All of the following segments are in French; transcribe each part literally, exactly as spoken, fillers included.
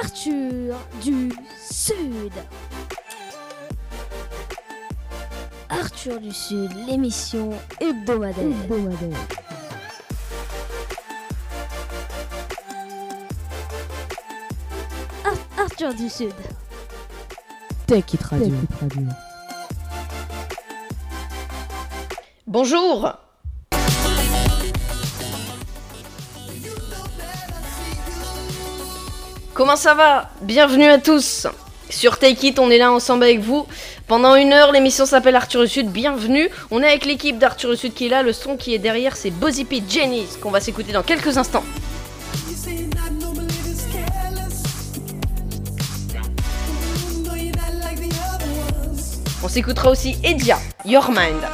Arthur du Sud. Arthur du Sud, l'émission hebdomadaire. hebdomadaire. Ar- Arthur du Sud. Tech It Radio. Bonjour. Comment ça va? Bienvenue à tous. Sur Take It, on est là ensemble avec vous. Pendant une heure, l'émission s'appelle Arthur du Sud. Bienvenue. On est avec l'équipe d'Arthur du Sud qui est là. Le son qui est derrière, c'est Buzzy P Jenny, qu'on va s'écouter dans quelques instants. On s'écoutera aussi Edia, Your Mind.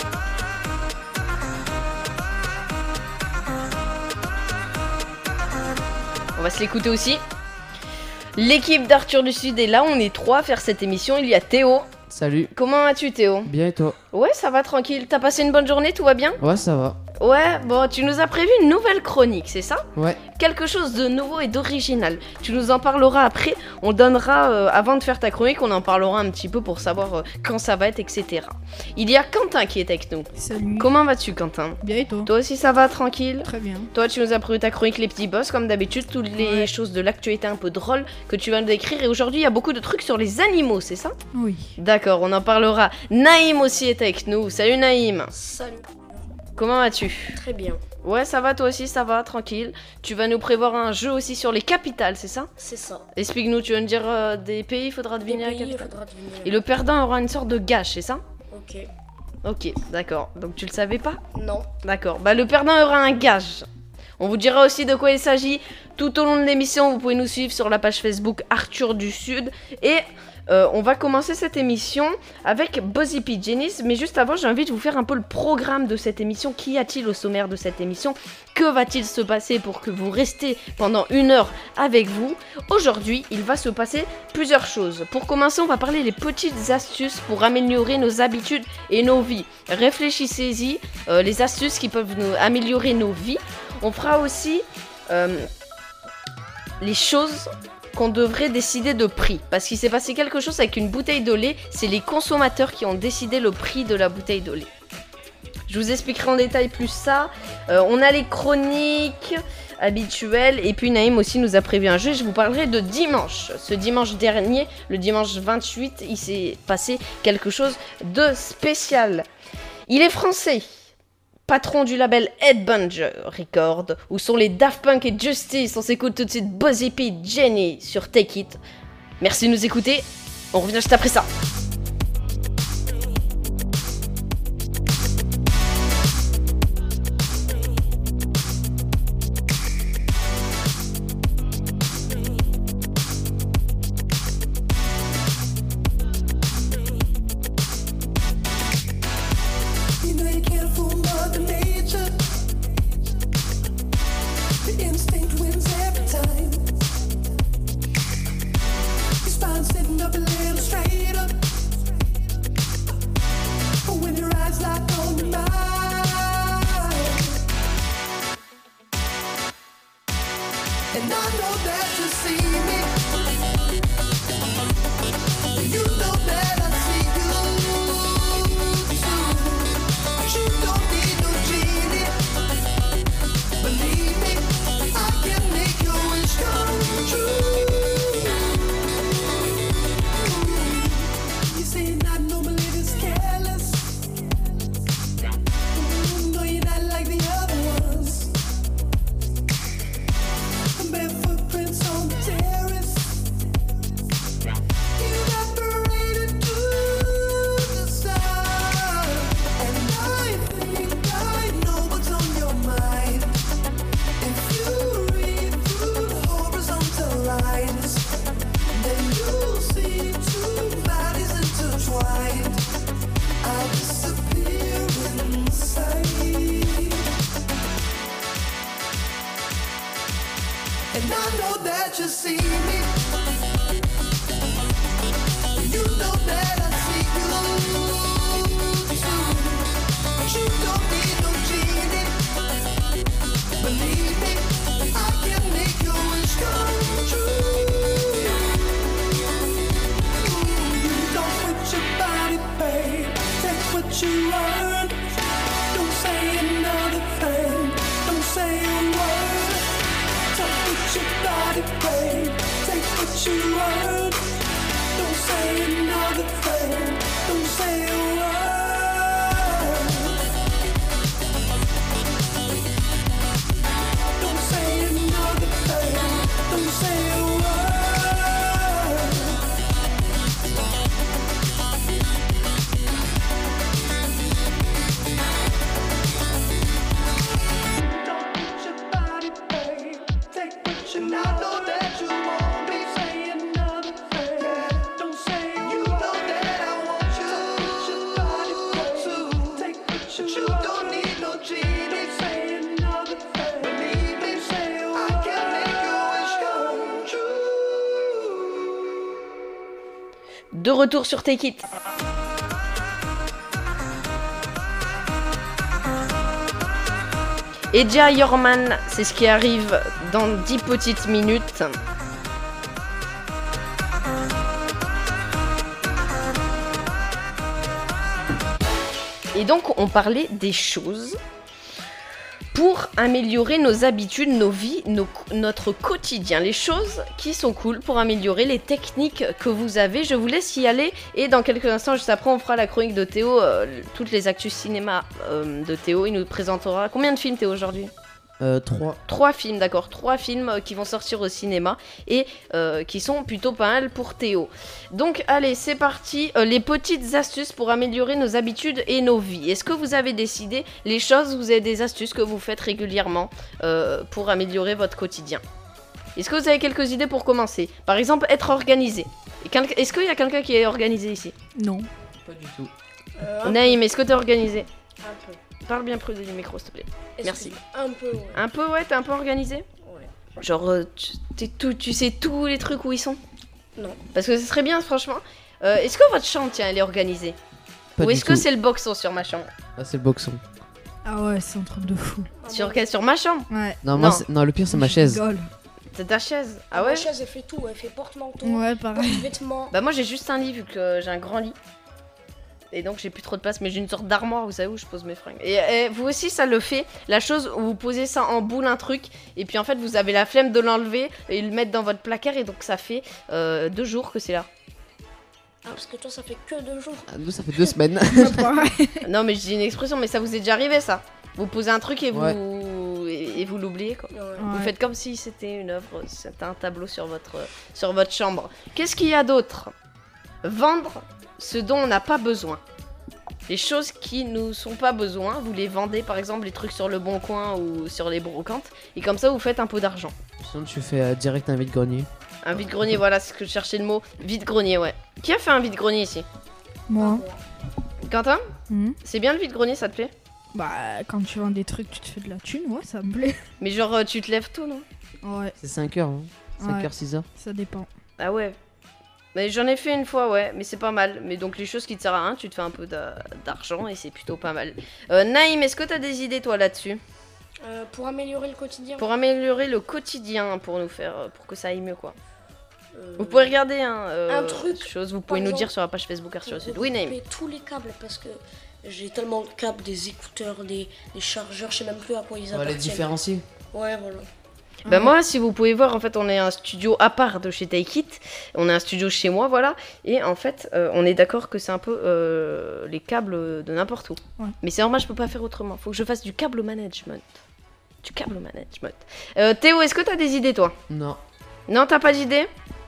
On va se l'écouter aussi. L'équipe d'Arthur du Sud est là, on est trois à faire cette émission. Il y a Théo. Salut. Comment vas-tu, Théo? Bien et toi? Ouais, ça va tranquille. T'as passé une bonne journée, tout va bien? Ouais, ça va. Ouais, bon, tu nous as prévu une nouvelle chronique, c'est ça? Ouais. Quelque chose de nouveau et d'original. Tu nous en parleras après. On donnera, euh, avant de faire ta chronique, on en parlera un petit peu pour savoir euh, quand ça va être, et cetera. Il y a Quentin qui est avec nous. Salut. Comment vas-tu, Quentin? Bien et toi? Toi aussi, ça va, tranquille? Très bien. Toi, tu nous as prévu ta chronique Les Petits Boss, comme d'habitude, toutes les Ouais. choses de l'actualité un peu drôle que tu vas nous décrire. Et aujourd'hui, il y a beaucoup de trucs sur les animaux, c'est ça? Oui. D'accord, on en parlera. Naïm aussi est avec nous. Salut Naïm. Salut, Comment vas-tu? très bien, Ouais, ça va, toi aussi, ça va, tranquille. Tu vas nous prévoir un jeu aussi sur les capitales, c'est ça? c'est ça. Explique-nous, tu vas nous dire euh, des pays, il faudra Des deviner la pays, il capitale. faudra deviner. Et le perdant aura une sorte de gage, c'est ça? Ok. Ok, d'accord. Donc tu le savais pas? Non. D'accord. Bah le perdant aura un gage. On vous dira aussi de quoi il s'agit tout au long de l'émission. Vous pouvez nous suivre sur la page Facebook Arthur du Sud. Et euh, on va commencer cette émission avec Buzzy P Jenny. Mais juste avant, j'ai envie de vous faire un peu le programme de cette émission. Qu'y a-t-il au sommaire de cette émission? Que va-t-il se passer pour que vous restez pendant une heure avec vous? Aujourd'hui, il va se passer plusieurs choses. Pour commencer, on va parler des petites astuces pour améliorer nos habitudes et nos vies. Réfléchissez-y, euh, les astuces qui peuvent nous améliorer nos vies. On fera aussi euh, les choses qu'on devrait décider de prix. Parce qu'il s'est passé quelque chose avec une bouteille de lait. C'est les consommateurs qui ont décidé le prix de la bouteille de lait. Je vous expliquerai en détail plus ça. Euh, on a les chroniques habituelles. Et puis Naïm aussi nous a prévu un jeu. Je vous parlerai de dimanche. Ce dimanche dernier, le dimanche vingt-huit, il s'est passé quelque chose de spécial. Il est français. Patron du label Headbanger Record, où sont les Daft Punk et Justice. On s'écoute tout de suite Buzzy P Jenny sur Take It. Merci de nous écouter. On revient juste après ça. You know you can't fool Mother Nature. The instinct wins every time. Your spine sitting up a little straighter. But when your eyes lock on your mind, and I know that you see me. You know that I see you. You don't need no genie. Believe me, I can make your wish come true. You say not normally this careless. Mm, no, you're not like the other ones. Bare footprints on the terrace. Evaporated to the sun. And I think I know what's on your mind. If you read through the horizontal lines, then you'll see two bodies intertwined. I'll disappear inside. And I know that you see me. You know that I see you. You don't need no genie. Believe me, I can make your wish come true. De retour sur Take It. Et Eja Yorman, c'est ce qui arrive dans dix petites minutes. Et donc, on parlait des choses pour améliorer nos habitudes, nos vies, nos- notre quotidien. Les choses qui sont cool pour améliorer les techniques que vous avez. Je vous laisse y aller. Et dans quelques instants, juste après, on fera la chronique de Théo. euh, toutes les actus cinéma euh, de Théo. Il nous présentera... Combien de films, Théo, aujourd'hui ? Euh, trois. Trois films, d'accord. Trois films euh, qui vont sortir au cinéma et euh, qui sont plutôt pas mal pour Théo. Donc, allez, c'est parti. Euh, les petites astuces pour améliorer nos habitudes et nos vies. Est-ce que vous avez décidé les choses, vous avez des astuces que vous faites régulièrement euh, pour améliorer votre quotidien? Est-ce que vous avez quelques idées pour commencer? Par exemple, être organisé. Et quel- Est-ce qu'il y a quelqu'un qui est organisé ici? Non. Pas du tout. Euh, un Naïm, est-ce que t'es organisé? peu. Un peu. Parle bien près du micro, s'il te plaît. Merci. Excuse- Un peu, ouais. Un peu, ouais, t'es un peu organisé? Ouais. Genre, euh, tu, t'es tout, tu sais tous les trucs où ils sont? Non. Parce que ce serait bien, franchement. Euh, est-ce que votre chambre, tiens, elle est organisée? Pas Ou du est-ce que tout. c'est le boxon sur ma chambre? Ah, c'est le boxon. Ah ouais, c'est un truc de fou. Sur quelle? Sur ma chambre? Ouais. Non, moi, Non. c'est- non, le pire, c'est ma Je chaise. rigole. C'est ta chaise? Ah Ma ouais? chaise, elle fait tout. Elle fait porte-manteau, Ouais, pareil. porte-vêtements. Bah moi j'ai juste un lit vu que j'ai un grand lit. Et donc j'ai plus trop de place, mais j'ai une sorte d'armoire, vous savez, où je pose mes fringues. Et, et vous aussi ça le fait, la chose où vous posez ça en boule un truc, et puis en fait vous avez la flemme de l'enlever et le mettre dans votre placard, et donc ça fait euh, deux jours que c'est là. Ah, parce que toi, ça fait que deux jours. Ah, nous, ça fait deux semaines. Ouais, pareil. Non mais je dis une expression, mais ça vous est déjà arrivé ça? Vous posez un truc et vous, Ouais. et, et vous l'oubliez quoi. Ouais. Vous Ouais. faites comme si c'était une œuvre, c'était un tableau sur votre, sur votre chambre. Qu'est-ce qu'il y a d'autre? Vendre ce dont on n'a pas besoin. Les choses qui nous sont pas besoin, vous les vendez par exemple les trucs sur le Bon Coin ou sur les brocantes, et comme ça vous faites un peu d'argent. Sinon, tu fais euh, direct un vide-grenier. Un vide-grenier, voilà, c'est ce que je cherchais le mot. Vide-grenier, ouais. Qui a fait un vide-grenier ici? Moi. Quentin? Mhm. C'est bien le vide-grenier, ça te plaît? Bah, quand tu vends des trucs, tu te fais de la thune, ouais, ça me plaît. Mais genre euh, tu te lèves tôt, non? Ouais, C'est cinq heures, hein. cinq Ouais. heures, six heures. ça dépend. Ah ouais. Mais j'en ai fait une fois, ouais, mais c'est pas mal. Mais donc les choses qui te servent à rien, tu te fais un peu d'a- d'argent et c'est plutôt pas mal. Euh, Naïm, est-ce que t'as des idées toi là-dessus? Euh, pour améliorer le quotidien. Pour améliorer le quotidien, pour nous faire, euh, pour que ça aille mieux quoi. euh, Vous pouvez regarder hein, euh, un truc, chose, vous pouvez par nous dire exemple, sur la page Facebook Arthur pour Sud. Oui, Naïm. regrouper tous les câbles parce que j'ai tellement de câbles, des écouteurs, des, des chargeurs, je sais même plus à quoi ils On va les appartiennent. différencier. Ouais, voilà. Bah Ouais. moi, si vous pouvez voir, en fait, on est un studio à part de chez Take It. On est un studio chez moi, voilà. Et en fait, euh, on est d'accord que c'est un peu euh, les câbles de n'importe où. Ouais. Mais c'est normal, je peux pas faire autrement. Faut que je fasse du câble management. Du câble management. Euh, Théo, est-ce que t'as des idées, toi? Non. Non, t'as pas d'idée?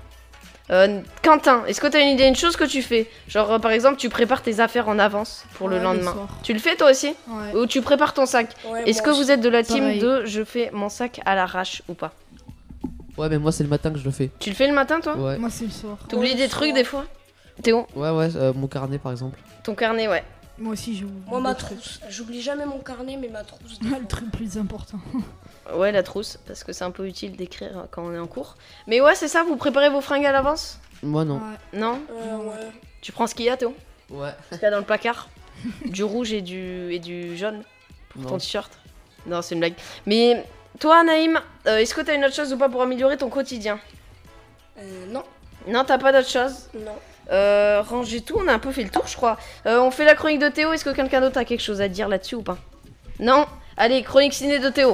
Euh, Quentin, est-ce que t'as une idée, une chose que tu fais? Genre, euh, par exemple, tu prépares tes affaires en avance pour le Ouais, lendemain. soir. Tu le fais, toi aussi? Ouais. Ou tu prépares ton sac? Ouais, Est-ce moi que aussi. vous êtes de la team Pareil. de je fais mon sac à l'arrache ou pas? Ouais, mais moi, c'est le matin que je le fais. Tu le fais le matin, toi? Ouais. Moi, c'est le soir. T'oublies Ouais, des le trucs soir. des fois? Théo, Ouais, ouais, euh, mon carnet, par exemple. ton carnet, ouais. Moi aussi, je. Moi, ma trousse. J'oublie jamais mon carnet, mais ma trousse. des Le fois. truc plus important. Ouais, la trousse, parce que c'est un peu utile d'écrire quand on est en cours. Mais ouais, c'est ça, vous préparez vos fringues à l'avance? Moi, non. Ouais. Non? Euh, ouais. Tu prends ce qu'il y a, Théo? Ouais. Ce qu'il y a dans le placard? Du rouge et du, et du jaune pour ton Non. t-shirt? Non, c'est une blague. Mais toi, Naïm, euh, est-ce que t'as une autre chose ou pas pour améliorer ton quotidien? Euh, non. Non, t'as pas d'autre chose? Non. Euh, ranger tout, on a un peu fait le tour, je crois. Euh, on fait la chronique de Théo, est-ce que quelqu'un d'autre a quelque chose à dire là-dessus ou pas? Non? Allez, chronique ciné de Théo.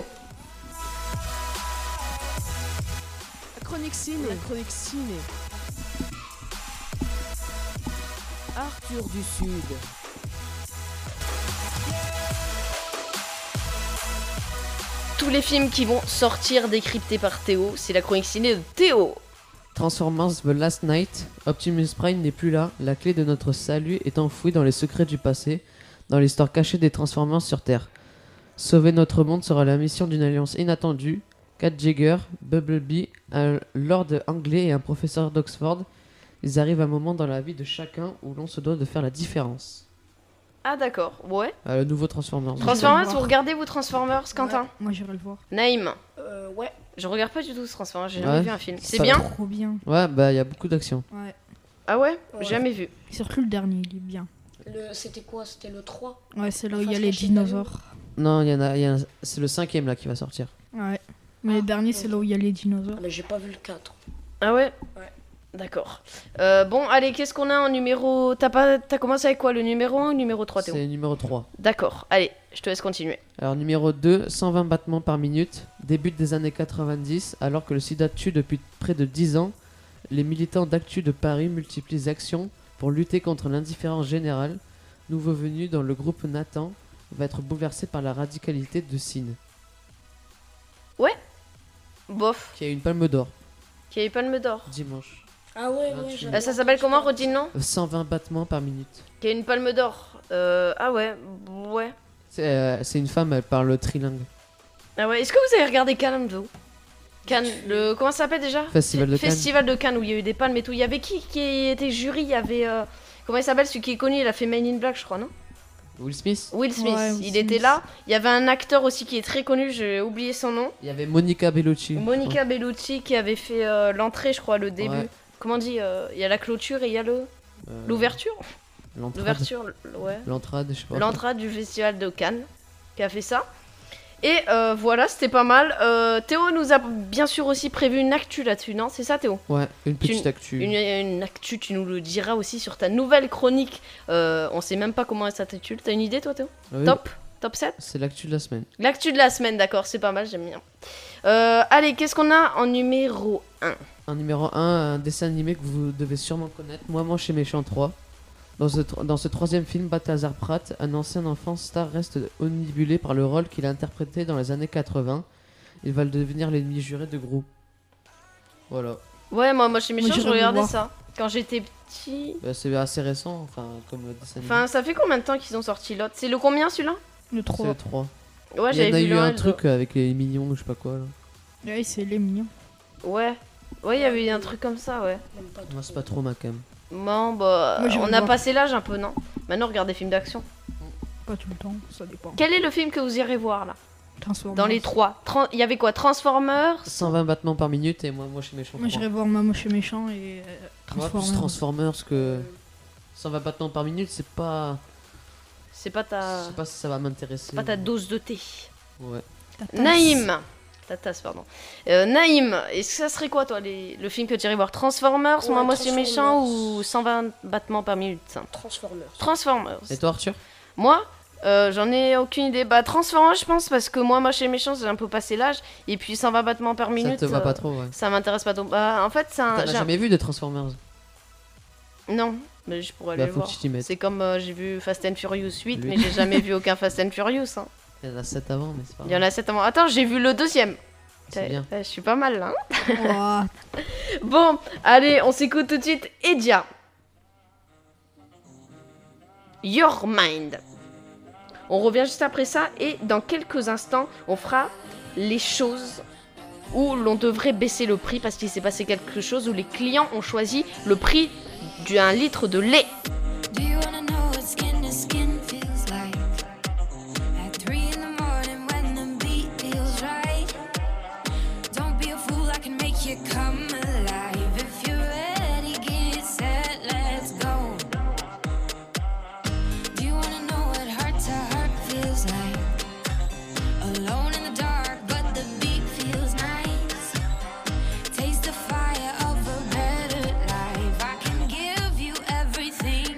La chronique ciné. La chronique ciné. Arthur du Sud. Tous les films qui vont sortir décryptés par Théo, c'est la chronique ciné de Théo. Transformers The Last Night. Optimus Prime n'est plus là. La clé de notre salut est enfouie dans les secrets du passé, dans l'histoire cachée des Transformers sur Terre. Sauver notre monde sera la mission d'une alliance inattendue. Kat Jagger, Bumblebee, un lord anglais et un professeur d'Oxford. Ils arrivent à un moment dans la vie de chacun où l'on se doit de faire la différence. Ah d'accord, ouais. Euh, le nouveau Transformers. Transformers, voir. vous regardez vous Transformers, Quentin? Ouais, moi, j'irai le voir. Naïm, Euh, ouais. je regarde pas du tout ce Transformers, j'ai Ouais, jamais vu un film. c'est C'est pas bien? Trop bien. Ouais, bah il y a beaucoup d'action. Ouais. Ah ouais, Ouais. Jamais vu. Surtout le dernier, il est bien. Le, c'était quoi? C'était le trois? Ouais, c'est là où Enfin, il y a je les pense que c'est dinosaures. Non, il y en a, il y en a- c'est le cinquième là qui va sortir. Ouais. Mais Ah, le dernier, c'est ok. là où il y a les dinosaures. Ah, mais j'ai pas vu le quatre. Ah ouais Ouais. D'accord. Euh, bon, allez, qu'est-ce qu'on a en numéro... T'as pas... T'as commencé avec quoi? Le numéro un ou le numéro trois, Théo? C'est numéro trois. D'accord, allez, je te laisse continuer. Alors numéro deux, cent vingt battements par minute. Début des années quatre-vingt-dix, alors que le sida tue depuis près de dix ans, les militants d'Actu de Paris multiplient les actions pour lutter contre l'indifférence générale. Nouveau venu dans le groupe Nathan va être bouleversé par la radicalité de Sine, Bof, qui a eu une palme d'or qui a eu Palme d'Or. dimanche. Ah ouais, vingt-huit. ouais. Euh, j'avais ça s'appelle entendu comment, parler. redis le nom? Euh, cent vingt battements par minute. Qui a une Palme d'Or. Euh, ah ouais, ouais. C'est euh, c'est une femme, elle parle trilingue. Ah ouais, est-ce que vous avez regardé Cannes, vous Cannes, le... Comment ça s'appelle déjà? Festival de Cannes. Festival de Cannes, où il y a eu des palmes et tout. Il y avait qui qui était jury? Il y avait... euh, Comment il s'appelle, celui qui est connu? Il a fait Man in Black, je crois, non? Will Smith. Will Smith, Ouais, Will il Smith. était là. Il y avait un acteur aussi qui est très connu, j'ai oublié son nom. Il y avait Monica Bellucci. Monica Bellucci qui avait fait euh, l'entrée, je crois, le début. Ouais. Comment on dit euh, Il y a la clôture et il y a le Euh, l'ouverture. L'entrade. L'ouverture, l- ouais. L'entrade, je sais pas. L'entrade du festival de Cannes qui a fait ça. Et euh, voilà, c'était pas mal. Euh, Théo nous a bien sûr aussi prévu une actu là-dessus, non? C'est ça, Théo? Ouais, une petite Tu- actu. Une, une actu, tu nous le diras aussi sur ta nouvelle chronique. Euh, on sait même pas comment elle s'intitule. T'as une idée, toi, Théo? Ah oui, Top Top sept? C'est l'actu de la semaine. L'actu de la semaine, d'accord, c'est pas mal, j'aime bien. Euh, allez, qu'est-ce qu'on a en numéro un? En numéro un, un dessin animé que vous devez sûrement connaître, Moi Moche et Méchant trois. Dans ce, tro- dans ce troisième film, Balthazar Pratt, un ancien enfant star, reste omnibulé par le rôle qu'il a interprété dans les années quatre-vingts. Il va devenir l'ennemi juré de Gru. Voilà. Ouais, moi, moi, chez Méchant, j'irai je le regardais voir. ça. Quand j'étais petit. Bah, c'est assez récent, enfin, comme euh, dessin animé. Enfin, ça fait combien de temps qu'ils ont sorti l'autre? C'est le combien celui-là? Le C'est trois. le trois. Ouais, Il y en j'avais a vu eu le un et le truc avec les mignons, je sais pas quoi. Là. Ouais, c'est les mignons. deux. Ouais. Ouais, il y avait eu un truc comme ça, ouais. Même pas Moi, trop. c'est pas trop ma cam. Bon, bah, Moi, j'irai on le a voir. passé l'âge un peu, non? Maintenant, regardez des films d'action. Pas tout le temps, ça dépend. Quel est le film que vous irez voir, là? Transformers. Dans les trois. Tran- Il y avait quoi? Transformers? cent vingt battements par minute et Moi Moche et Méchant Moi, trois. j'irai voir Maman chez Méchant et euh, Moi, plus Transformers. Transformers que cent vingt battements par minute, c'est pas. C'est pas ta... Je sais pas si ça va m'intéresser. pas ta dose de thé. Ouais. Ta tasse. Naïm Ta tasse, pardon. Euh, Naïm, est-ce que ça serait quoi, toi, les... le film que tu irais voir? Transformers, Ouais, Moi, moi, c'est méchant Transformers. ou cent vingt battements par minute? Transformers. Transformers. Et toi, Arthur? Moi, euh, j'en ai aucune idée. Bah, Transformers, je pense, parce que moi, moche et méchant, j'ai un peu passé l'âge. Et puis cent vingt battements par minute. Ça te va euh, pas trop, ouais. Ça m'intéresse pas trop. Bah, en fait, c'est un. T'en as j'ai un- jamais vu de Transformers? Non, mais je pourrais Bah, aller le faut voir. que tu t'y mettes. C'est comme euh, j'ai vu Fast and Furious huit, Lui. mais j'ai jamais vu aucun Fast and Furious. Hein. Il y en a sept avant, mais c'est pas Il y en a sept avant. Attends, j'ai vu le deuxième. C'est bien. Eh, je suis pas mal là. hein. Ouah, Bon, allez, on s'écoute tout de suite. Edia. Your Mind. On revient juste après ça et dans quelques instants, on fera les choses où l'on devrait baisser le prix parce qu'il s'est passé quelque chose où les clients ont choisi le prix d'un litre de lait. Do you wanna know what skin to skin feels like? At three in the morning when the beat feels right. Don't be a fool, I can make you come alive. If you're ready, get set, let's go. Do you wanna know what heart to heart feels like? Alone in the dark, but the beat feels nice. Taste the fire of a better life. I can give you everything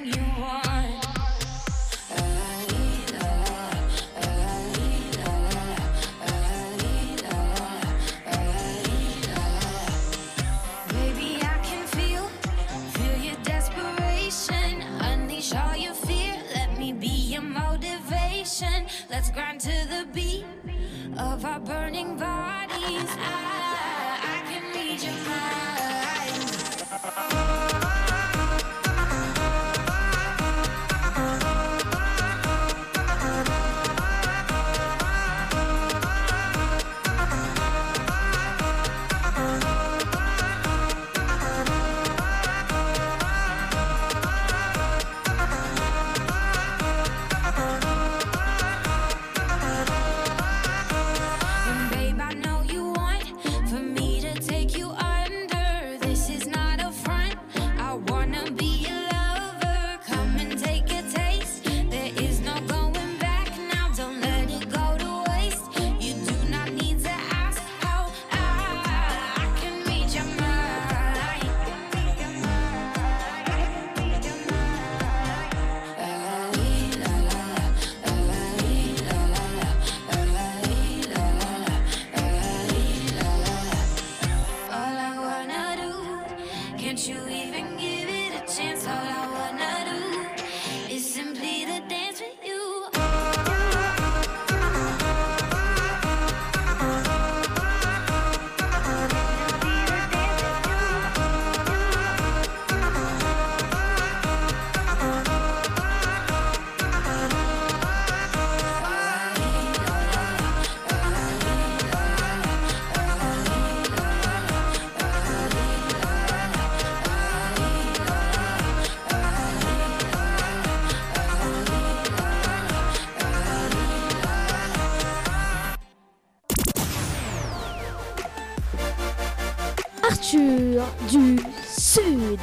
Arthur du Sud.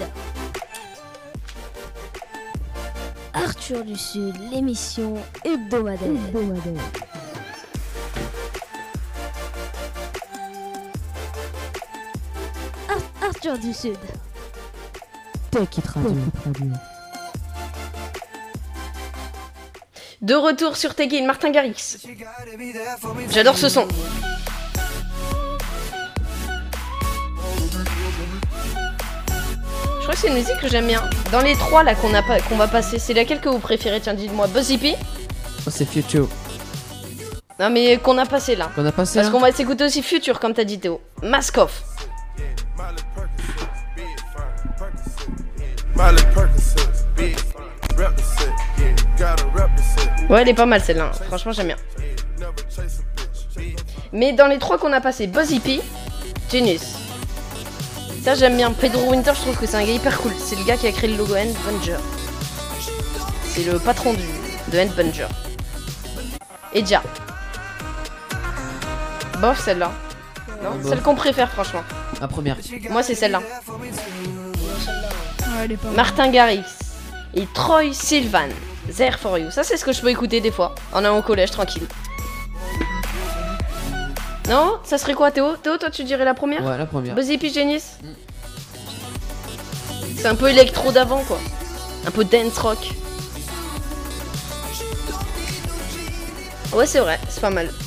Arthur du Sud, l'émission hebdomadaire. hebdomadaire. Ar- Arthur du Sud. Tech qui traduit. De retour sur Tekin, Martin Garrix. J'adore ce son. Je crois que c'est une musique que j'aime bien. Dans les trois là qu'on a pas, qu'on va passer, c'est laquelle que vous préférez? Tiens, dites-moi. Buzzy P? Oh, c'est Future. Non mais qu'on a passé là. Qu'on a passé Parce là qu'on va s'écouter aussi Future comme t'as dit Théo. Mask Off. Ouais, elle est pas mal celle-là. Franchement, j'aime bien. Mais dans les trois qu'on a passé, Buzzy P, Genius. Ça, j'aime bien. Pedro Winter, je trouve que c'est un gars hyper cool. C'est le gars qui a créé le logo Handbunger. C'est le patron du, de Handbunger. Et Ja. Bof, celle-là. Non, bof. celle qu'on préfère, franchement. La première. Moi, c'est celle-là. Ouais, elle est pas mal. Martin Garrix et Troy Sivan. There for you. Ça, c'est ce que je peux écouter des fois en allant au collège tranquille. Non? Ça serait quoi, Théo? Théo, toi, tu dirais la première? Ouais, la première. Buzzy P Genius. C'est un peu électro d'avant, quoi. Un peu dance rock. Ouais, c'est vrai, c'est pas mal.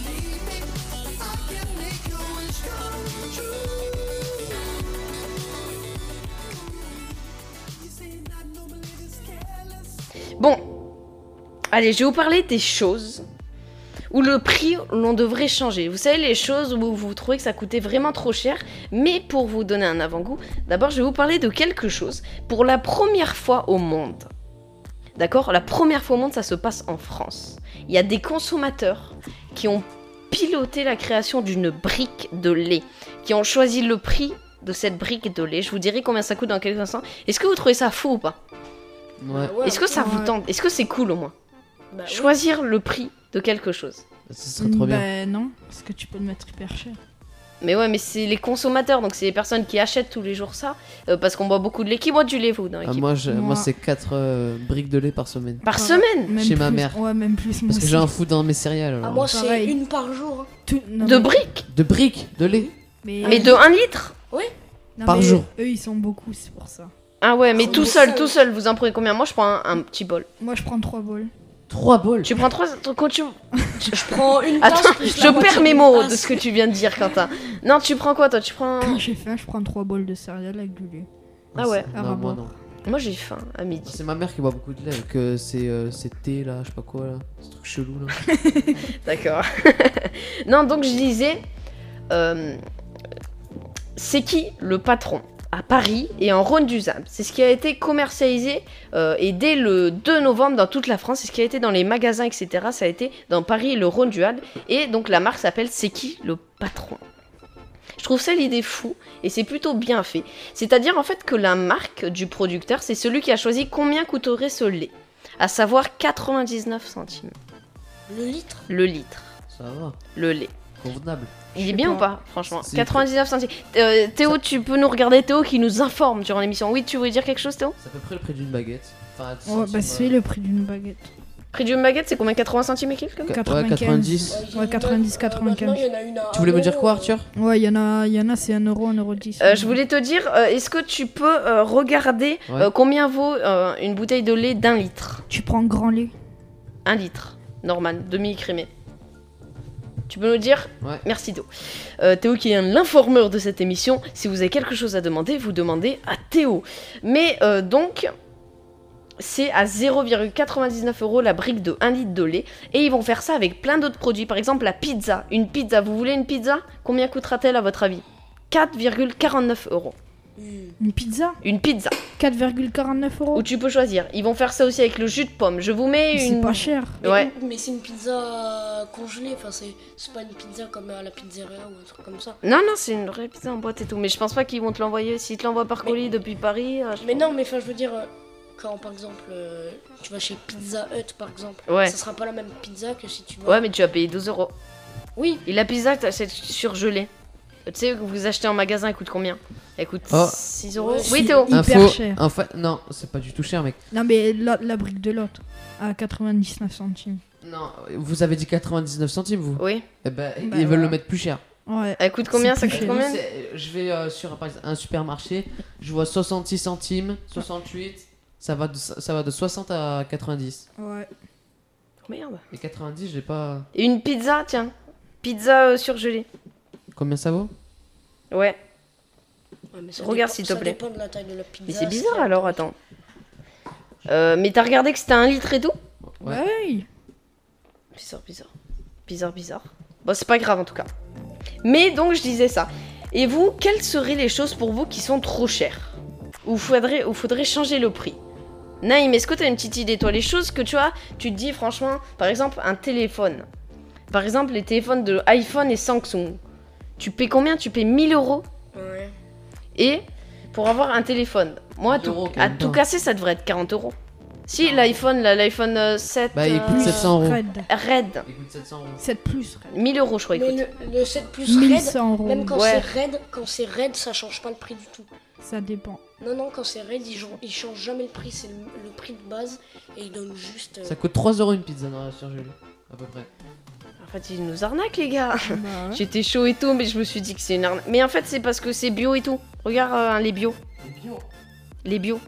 Bon, allez, je vais vous parler des choses où le prix, l'on devrait changer. Vous savez, les choses où vous trouvez que ça coûtait vraiment trop cher. Mais pour vous donner un avant-goût, d'abord, je vais vous parler de quelque chose. Pour la première fois au monde, d'accord? La première fois au monde, ça se passe en France. Il y a des consommateurs qui ont piloté la création d'une brique de lait, qui ont choisi le prix de cette brique de lait. Je vous dirai combien ça coûte dans quelques instants. Est-ce que vous trouvez ça fou ou pas? Ouais. Ouais, Est-ce que ça vous Ouais. tente? Est-ce que c'est cool au moins? bah oui. Choisir le prix de quelque chose. Ça serait trop bien. Bah non, parce que tu peux le mettre hyper cher. Mais ouais, mais c'est les consommateurs, donc c'est les personnes qui achètent tous les jours ça, euh, parce qu'on boit beaucoup de lait. Qui boit du lait, vous, dans Ah, l'équipe? moi, je- moi, Moi. c'est quatre briques de lait par semaine. Par Ouais. semaine? Même Chez ma plus. mère. Ouais, même plus. moi Parce que aussi. j'en fous dans mes céréales. Ah, Alors. moi, c'est Pareil. une par jour. hein. Tout- non, De mais- briques? De briques de lait Mais, Mais de un litre? non, par mais jour. Eux, ils sont beaucoup, c'est pour ça. Ah ouais, mais Ah, tout mais seul, ça, tout oui. seul, vous en prenez combien? Moi, je prends un, un petit bol. Moi, je prends trois bols. Trois bols. Tu prends trois... Quand tu... Je prends une tasse. Attends, plus la je moitié perds mes d'une mots tasse. de ce que tu viens de dire, Quentin. Non, tu prends quoi, toi? Tu prends... Quand j'ai faim, je prends trois bols de céréales avec du lait. Ah ouais. Non, À moi boire. non. Moi, j'ai faim à midi. C'est ma mère qui boit beaucoup de lait, que c'est euh, c'est thé là, je sais pas quoi là, ce truc chelou là. D'accord. Non, donc je disais, euh, c'est qui le patron à Paris et en Rhône-du-Sable? C'est ce qui a été commercialisé euh, et dès le deux novembre dans toute la France. C'est ce qui a été dans les magasins, et cetera. Ça a été dans Paris et le Rhône-du-Sable. Et donc la marque s'appelle C'est qui le patron? Je trouve ça l'idée fou et c'est plutôt bien fait. C'est-à-dire en fait que la marque du producteur, c'est celui qui a choisi combien coûterait ce lait. À savoir quatre-vingt-dix-neuf centimes. Le litre. Le litre. Ça va, Le lait. convenable. Il Je est sais bien pas. ou pas, franchement? C'est- quatre-vingt-dix-neuf centimes. Euh, Théo, tu peux nous regarder, Théo, qui nous informe durant l'émission. Oui, tu voulais dire quelque chose, Théo? C'est à peu près le prix d'une baguette. Enfin, Ouais, centimes, bah c'est euh, le prix d'une baguette. Prix d'une baguette, c'est combien? quatre-vingts centimes et quelques? qua- Ouais, quatre-vingt-quinze. quatre-vingt-dix. il y en Ouais, a- quatre-vingt-dix, euh, quatre-vingt-quinze. maintenant, il y en a une à Tu voulais me un dire euro, quoi, euh. Arthur? Ouais, il y en a, il y en a c'est un euro, un euro dix. Euh, je voulais te dire, euh, est-ce que tu peux euh, regarder Ouais. euh, combien vaut euh, une bouteille de lait d'un litre? Tu prends grand lait. Un litre, normal, demi-écrémé. Tu peux nous dire? Ouais. Merci Théo. Euh, Théo qui est l'informeur de cette émission. Si vous avez quelque chose à demander, vous demandez à Théo. Mais euh, donc, c'est à zéro virgule quatre-vingt-dix-neuf euros la brique de un litre de lait. Et ils vont faire ça avec plein d'autres produits. Par exemple, la pizza. Une pizza, vous voulez une pizza? Combien coûtera-t-elle à votre avis? quatre virgule quarante-neuf euros. Hmm. Une pizza, Une pizza, quatre virgule quarante-neuf euros. où tu peux choisir. Ils vont faire ça aussi avec le jus de pomme. Je vous mets C'est une... pas cher. Mais, Ouais. mais c'est une pizza congelée, enfin c'est c'est pas une pizza comme à la pizzeria ou un truc comme ça. Non, non, c'est une vraie pizza en boîte et tout. Mais je pense pas qu'ils vont te l'envoyer. S'ils te l'envoient par Mais- colis depuis Paris... euh, je- Mais non, mais enfin je veux dire, euh, quand par exemple euh, tu vas chez Pizza Hut par exemple, Ouais. ça sera pas la même pizza que si tu vas. Ouais, mais tu vas payer douze euros. Oui, Et la pizza, t'achètes surgelée. Tu sais que vous achetez en magasin, elle coûte combien? Elle coûte Oh. six euros. Ouais, Oui, si. Théo. Hyper Info, cher. En fait, non, c'est pas du tout cher, mec. Non, mais la, la brique de l'autre, à quatre-vingt-dix-neuf centimes. Non, vous avez dit quatre-vingt-dix-neuf centimes, vous. Oui. Eh ben, Bah, ils veulent voilà. le mettre plus cher. Ouais. Elle coûte combien? C'est Ça plus coûte cher. combien? C'est- Je vais euh, sur par exemple, un supermarché, je vois soixante-six centimes, soixante-huit, ça va de, ça va de soixante à quatre-vingt-dix. Ouais. Oh, merde. Et quatre-vingt-dix, j'ai pas. Et une pizza, tiens. Pizza euh, surgelée. Combien ça vaut? Ouais. Ouais, mais ça Regarde, dépend- s'il te ça plaît. dépend de la taille de la pizza. Mais c'est si bizarre elle- alors, attends. Euh, mais t'as regardé que c'était un litre et tout? Ouais. Ouais. Bizarre, bizarre. Bizarre, bizarre. Bon, c'est pas grave en tout cas. Mais donc, je disais ça. Et vous, quelles seraient les choses pour vous qui sont trop chères? Ou faudrait, ou faudrait changer le prix? Naïm, est-ce que t'as une petite idée, toi? Les choses que tu as, tu te dis franchement, par exemple, un téléphone. Par exemple, les téléphones de iPhone et Samsung. Tu paies combien? Tu paies mille euros? Ouais. Et pour avoir un téléphone, moi, à quarante tout, euros, quand à même tout pas. casser, ça devrait être quarante euros. Si, l'iPhone, là, l'iPhone euh, sept. Bah, il coûte euh, sept cents euros. Red. Raid. Il coûte sept cents euros. sept plus. Red. mille euros, je crois, il Mais coûte. le, le sept plus mille raid, cent euros. même quand Ouais. c'est raid, quand c'est raid, ça change pas le prix du tout. Ça dépend. Non, non, quand c'est raid, ils, jan- ils changent jamais le prix, c'est le, le prix de base et ils donnent juste. euh, Ça coûte trois euros une pizza dans la surgelée, à peu près. En fait, ils nous arnaquent, les gars. Bah ouais. J'étais chaud et tout, mais je me suis dit que c'est une arnaque. Mais en fait, c'est parce que c'est bio et tout. Regarde euh, les bio. C'est bio. Les bio.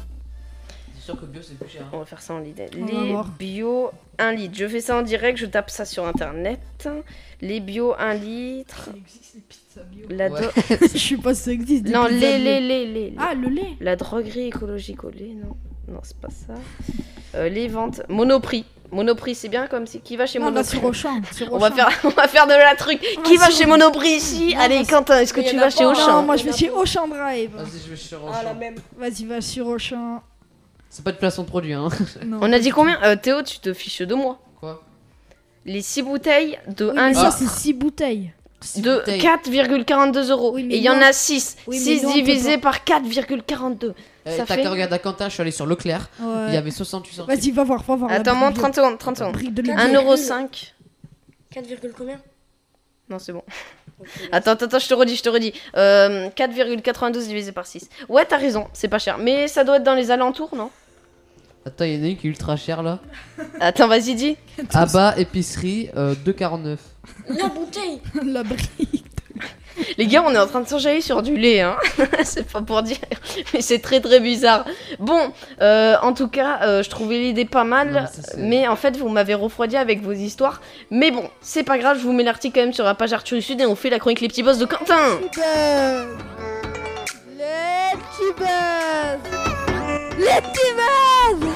C'est sûr que bio c'est plus cher. On va faire ça en litre. On va Les voir. bio un litre. Je fais ça en direct, je tape ça sur internet. Les bio un litre. Ça existe, les pizzas bio. La Ouais. dro- Je sais pas si ça existe. des Non, pizzas les, bio. les, les, les. Ah, le lait. La droguerie écologique au lait, non. Non, c'est pas ça. Euh, les ventes. Monoprix. Monoprix, c'est bien comme c'est qui va chez Non, là, Monoprix. sur Auchan. sur On va Auchan. faire, on va faire de la truc. Qui Ah, va sur- chez Monoprix ici? Non, Allez, parce- Quentin, est-ce que Mais y tu en vas a chez pas. Auchan? Non, moi je Il y en vais a chez pas. Auchan Drive. Vas-y, je vais sur Ah, la Auchan. même. Vas-y, va sur Auchan. C'est pas de placement de produit, hein. Non, On pas a du dit tout. combien euh, Théo, tu te fiches de moi. Quoi? Les six bouteilles de Oui, un mais ça, litre c'est six bouteilles. de quatre virgule quarante-deux euros. Oui, mais Et il y en non. a six. Oui, mais six non, on peut divisé pas. par quatre virgule quarante-deux. Eh, Ça T'as fait- qu'à regarder à Quentin, je suis allé sur Leclerc. Ouais. Il y avait soixante-huit centimes. Vas-y, va voir, va voir. la Attends, brique montre bio. trente secondes. trente secondes. Brique de lait un bio. euro cinq. quatre, combien? Non, c'est bon. Ok. Attends, attends, attends, je te redis, je te redis. Euh, quatre virgule quatre-vingt-douze divisé par six. Ouais, t'as raison, c'est pas cher. Mais ça doit être dans les alentours, non? Attends, il y en a une qui est ultra chère là. Attends, vas-y, dis. Abba, épicerie, euh, deux quarante-neuf. La bouteille. La brique. Les gars, on est en train de s'enjailler sur du lait, hein. C'est pas pour dire, mais c'est très très bizarre. Bon, euh, en tout cas, euh, je trouvais l'idée pas mal, Non, ça, c'est- mais en fait, vous m'avez refroidi avec vos histoires. Mais bon, c'est pas grave, je vous mets l'article quand même sur la page Arthur du Sud et on fait la chronique Les Petits Boss de Quentin. Les petits buzz. Les petits buzz.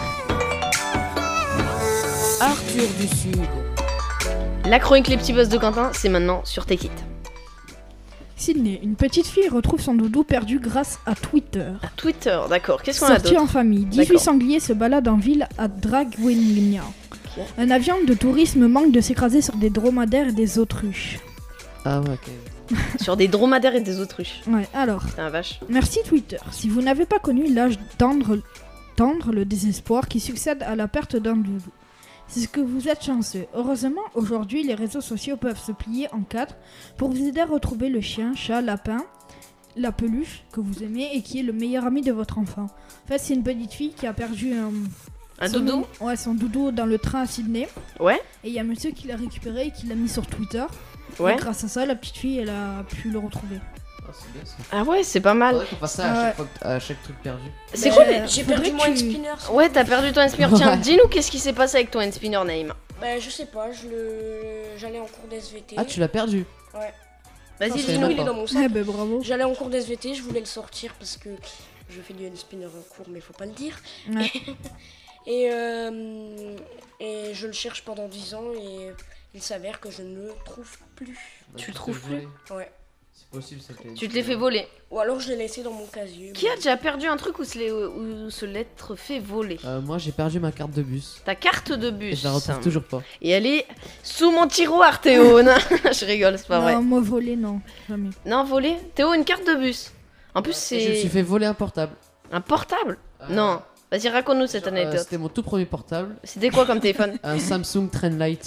Arthur du Sud. La chronique Les Petits Boss de Quentin, c'est maintenant sur Take It. Sydney, une petite fille retrouve son doudou perdu grâce à Twitter. Twitter, d'accord. Qu'est-ce qu'on a Sortie d'autre? en famille, dix-huit D'accord. sangliers se baladent en ville à Dragwingnia. Ok. Un avion de tourisme manque de s'écraser sur des dromadaires et des autruches. Ah ouais, ok. Sur des dromadaires et des autruches. Ouais, alors, Putain, la vache. merci Twitter. Si vous n'avez pas connu l'âge tendre, tendre le désespoir qui succède à la perte d'un doudou, c'est ce que vous êtes chanceux. Heureusement, aujourd'hui, les réseaux sociaux peuvent se plier en quatre pour vous aider à retrouver le chien, chat, lapin, la peluche que vous aimez et qui est le meilleur ami de votre enfant. En fait, c'est une petite fille qui a perdu un, Un son doudou? Ouais, son doudou dans le train à Sydney. Ouais, Et il y a un monsieur qui l'a récupéré et qui l'a mis sur Twitter. ouais. Et grâce à ça, la petite fille, elle a pu le retrouver. Ah, c'est bien ça. Ah ouais, c'est pas mal. Faudrait qu'on fasse ça à Ouais. chaque, fois que- à chaque truc perdu. C'est Bah, quoi J'ai faudrait perdu que mon tu- hand spinner. Ouais, t'as perdu ton hand spinner. Tiens, Ouais. dis-nous qu'est-ce qui s'est passé avec ton hand spinner, Naïm. Bah, je sais pas, je le... j'allais en cours d'S V T. Ah, tu l'as perdu. Ouais. Vas-y, Enfin, je savais dis-nous. il est pas. dans mon Ouais, sac. ben bravo. J'allais en cours d'S V T, je voulais le sortir parce que je fais du hand spinner en cours, mais faut pas le dire. Ouais. Et, euh, et je le cherche pendant dix ans et il s'avère que je ne le trouve plus. Tu le Bah, trouves parce que je plus voulais. Ouais. C'est possible, ça. Tu te l'es fait voler. Ou alors je l'ai laissé dans mon casier. Qui a mais- déjà perdu un truc où se, l'est- où se l'être fait voler? Euh, moi, j'ai perdu ma carte de bus. Ta carte de Et bus. je la retrouve toujours pas. Et elle est sous mon tiroir, Théo. Non, je rigole, c'est pas non, vrai. moi volé, non, jamais. Non, volé. Théo, une carte de bus. En plus, Et je me suis c'est fait voler un portable. un portable. Euh, Non. Vas-y, raconte-nous cette genre, euh, anecdote. C'était mon tout premier portable. C'était quoi comme téléphone? Un Samsung Trendlite.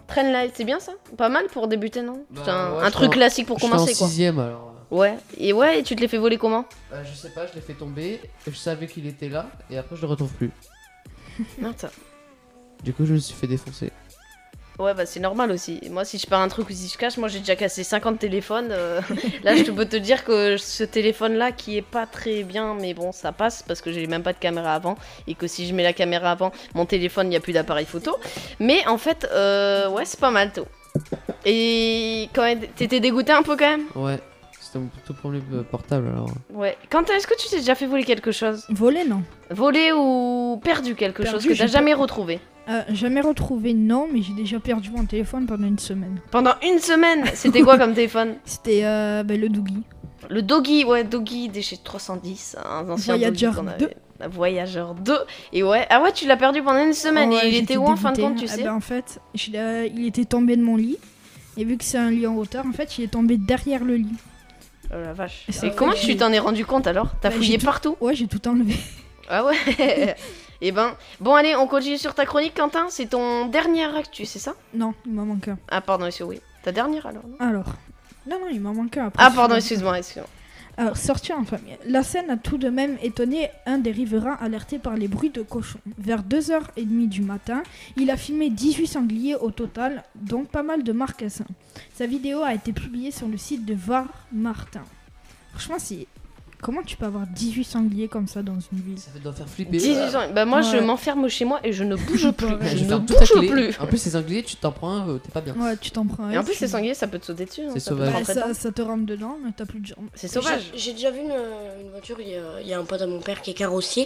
Trendlight, c'est bien ça? Pas mal pour débuter, non? Bah, C'est un, ouais, un je truc suis en- classique pour Je suis commencer en quoi. sixième alors. Ouais, et ouais, et tu te l'es fait voler comment? Euh, je sais pas, je l'ai fait tomber, je savais qu'il était là et après je le retrouve plus. Non, ça- Du coup je me suis fait défoncer. Ouais, bah c'est normal aussi. Moi, si je perds un truc ou si je cache, moi j'ai déjà cassé cinquante téléphones. euh, Là, je peux te dire que ce téléphone-là, qui est pas très bien, mais bon, ça passe parce que j'ai même pas de caméra avant. Et que si je mets la caméra avant, mon téléphone, il n'y a plus d'appareil photo. Mais en fait, euh, ouais, c'est pas mal tout. Et quand même, t'étais dégoûté un peu quand même? Ouais, c'était mon tout premier euh, portable alors. Ouais. Quentin, est-ce que tu t'es déjà fait voler quelque chose? Voler, non. Voler ou perdu quelque Perdu, chose que t'as j'ai jamais retrouvé? Euh, jamais retrouvé, non, mais j'ai déjà perdu mon téléphone pendant une semaine. Pendant une semaine, c'était quoi comme téléphone? C'était euh, bah, le Doogie. Le Doggy, ouais, Doggy des chez trois cent dix, un ancien Voyageur Doggy qu'on deux. avait. La Voyageur deux. Et ouais, ah ouais, tu l'as perdu pendant une semaine. Ouais, et il j'étais était où en fin de dégoûtée. compte, tu Eh sais? ben, en fait, je l'ai- il était tombé de mon lit. Et vu que c'est un lit en hauteur, en fait, il est tombé derrière le lit. Oh la vache. Et ça Et fait comment que tu j'ai- t'en es rendu compte alors? T'as Bah, fouillé j'ai tout- partout? Ouais, j'ai tout enlevé. Ah ouais. Et ben, bon allez, on continue sur ta chronique, Quentin. C'est ton dernier actu, c'est ça? Non, il m'en manque un. Ah pardon, monsieur, oui. Ta dernière alors, non? Alors. Non, non, il m'en manque un après. Ah pardon, celui-là. excuse-moi, excuse-moi. Alors, sorti en famille. La scène a tout de même étonné un des riverains alertés par les bruits de cochons. Vers deux heures trente du matin, il a filmé dix-huit sangliers au total, donc pas mal de marcassins. Sa vidéo a été publiée sur le site de Var Martin. Franchement, c'est... Comment tu peux avoir dix-huit sangliers comme ça dans une ville? Ça fait doit faire flipper. dix-huit ans. Bah moi, je Ouais. m'enferme chez moi et je ne bouge plus. Ouais, Je Je vais ne faire toute la bouge clé. plus. En plus ces sangliers tu t'en prends un, euh, t'es pas bien. Ouais, tu t'en prends un. Et en plus, tu- ces sangliers, ça peut te sauter dessus. hein, C'est ça peut te sauvage. Ouais, rentrer ça, dedans. ça te rentre dedans, mais t'as plus de jambes. C'est sauvage. J'ai- J'ai déjà vu une, une voiture, il y, a, il y a un pote à mon père qui est carrossier.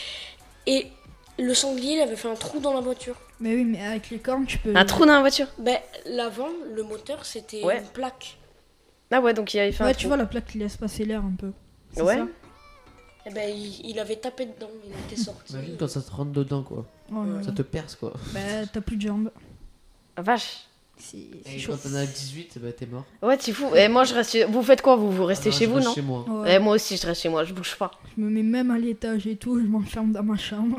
Et le sanglier, il avait fait un trou dans la voiture. Mais oui, mais avec les cornes, tu peux... Un trou dans la voiture. Ben, l'avant, le moteur, c'était Ouais. une plaque. Ah ouais, donc il avait fait un Ouais, trou. tu vois la plaque qui laisse passer l'air un peu. C'est Ouais. ça Et ben, il, il avait tapé dedans, il était sorti. Imagine quand ça te rentre dedans quoi. Oh, non. Ça te perce quoi. Bah, t'as plus de jambes. Ah, vache. C'est c'est Et chaud. quand t'en as dix-huit, bah t'es mort. Ouais, t'es fou. Et moi, je reste. chez- Vous faites quoi? Vous vous restez Ah, chez je vous, reste non? Chez moi. Ouais. Et moi aussi, je reste chez moi. Je bouge pas. Je me mets même à l'étage et tout, je m'enferme dans ma chambre.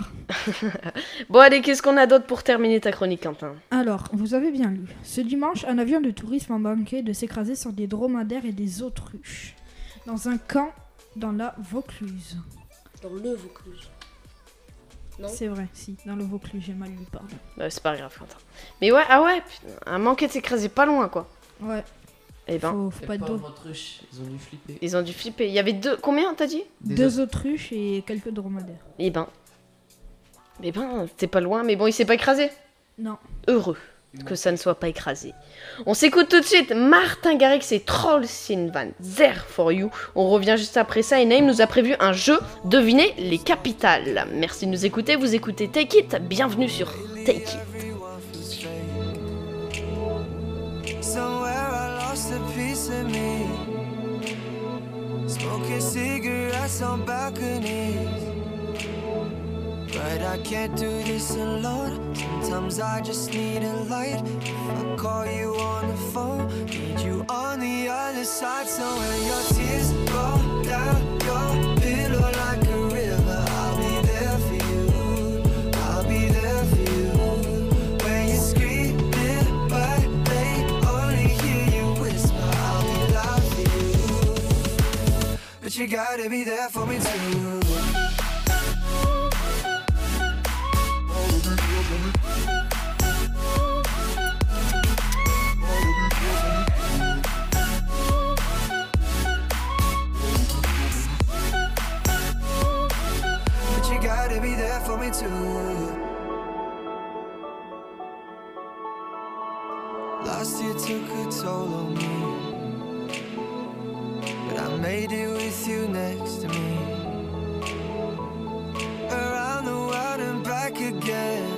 Bon, allez, qu'est-ce qu'on a d'autre pour terminer ta chronique, Quentin? Alors, vous avez bien lu. Ce dimanche, un avion de tourisme a manqué de s'écraser sur des dromadaires et des autruches. Dans un camp dans la Vaucluse. Dans le Vaucluse. Non. C'est vrai, si, dans le Vaucluse, j'ai mal lu, pardon. Bah, c'est pas grave, Quentin. Mais ouais, ah ouais, putain, un manqué de s'écraser pas loin, quoi. Ouais, Eh ben, faut, faut Les pas être pauvres dos. autruches, ils ont dû flipper. ils ont dû flipper. Il y avait deux. Combien, t'as dit? Des Deux autruches et quelques dromadaires. Eh ben. Eh ben, t'es pas loin, mais bon, il s'est pas écrasé. Non. Heureux que ça ne soit pas écrasé. On s'écoute tout de suite Martin Garrix et Trolls in Van There for You. On revient juste après ça et Naïm nous a prévu un jeu, devinez les capitales. Merci de nous écouter, vous écoutez Take It, bienvenue sur Take It. Everyone feels strange. Somewhere I lost a piece of me. Smoking cigarettes on balconies. But I can't do this alone. Sometimes I just need a light. If I call you on the phone, need you on the other side. So when your tears roll down your pillow like a river, I'll be there for you. I'll be there for you. When you're screaming, but they only hear you whisper, I'll be loud for you. But you gotta be there for me too. But you gotta be there for me too. Last year took a toll on me, but I made it with you next to me. Around the world and back again.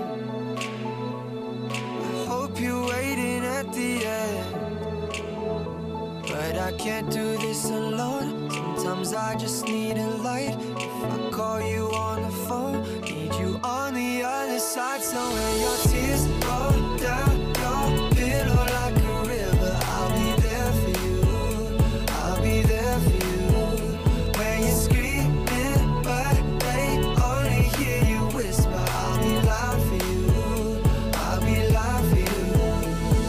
I hope you're waiting at the end. But I can't do this alone. Sometimes I just need a light. If I call you on the phone, need you on the other side. So when your tears roll down your pillow like a river, I'll be there for you. I'll be there for you. When you're screaming, but they only hear you whisper, I'll be loud for you. I'll be loud for you.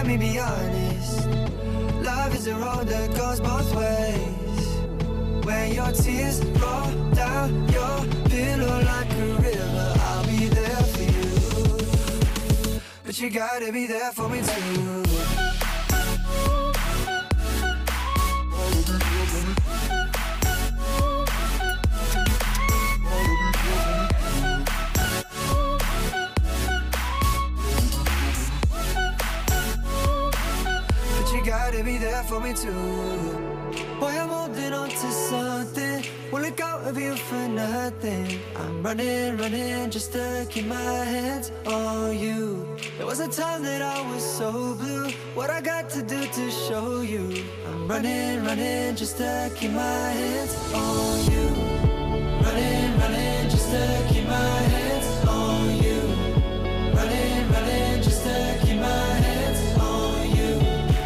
let me be honest. Love is a road that goes both ways. When your tears roll down your pillow like a river, I'll be there for you. But you gotta be there for me too. Gotta be there for me too. Boy, I'm holding on to something. Won't let go of you for nothing. I'm running, running just to keep my hands on you. There was a time that I was so blue. What I got to do to show you? I'm running, running just to keep my hands on you. Running, running just to keep my hands on you. Running, running just to keep my hands on you.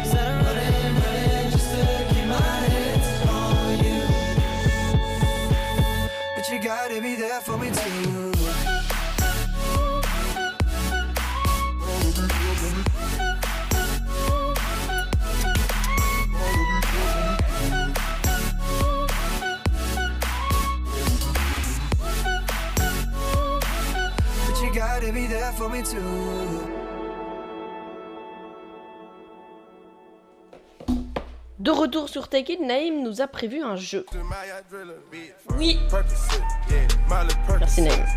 You gotta be there for me too. But you gotta be there for me too. De retour sur Take It, Naïm nous a prévu un jeu. Oui. Merci Naïm.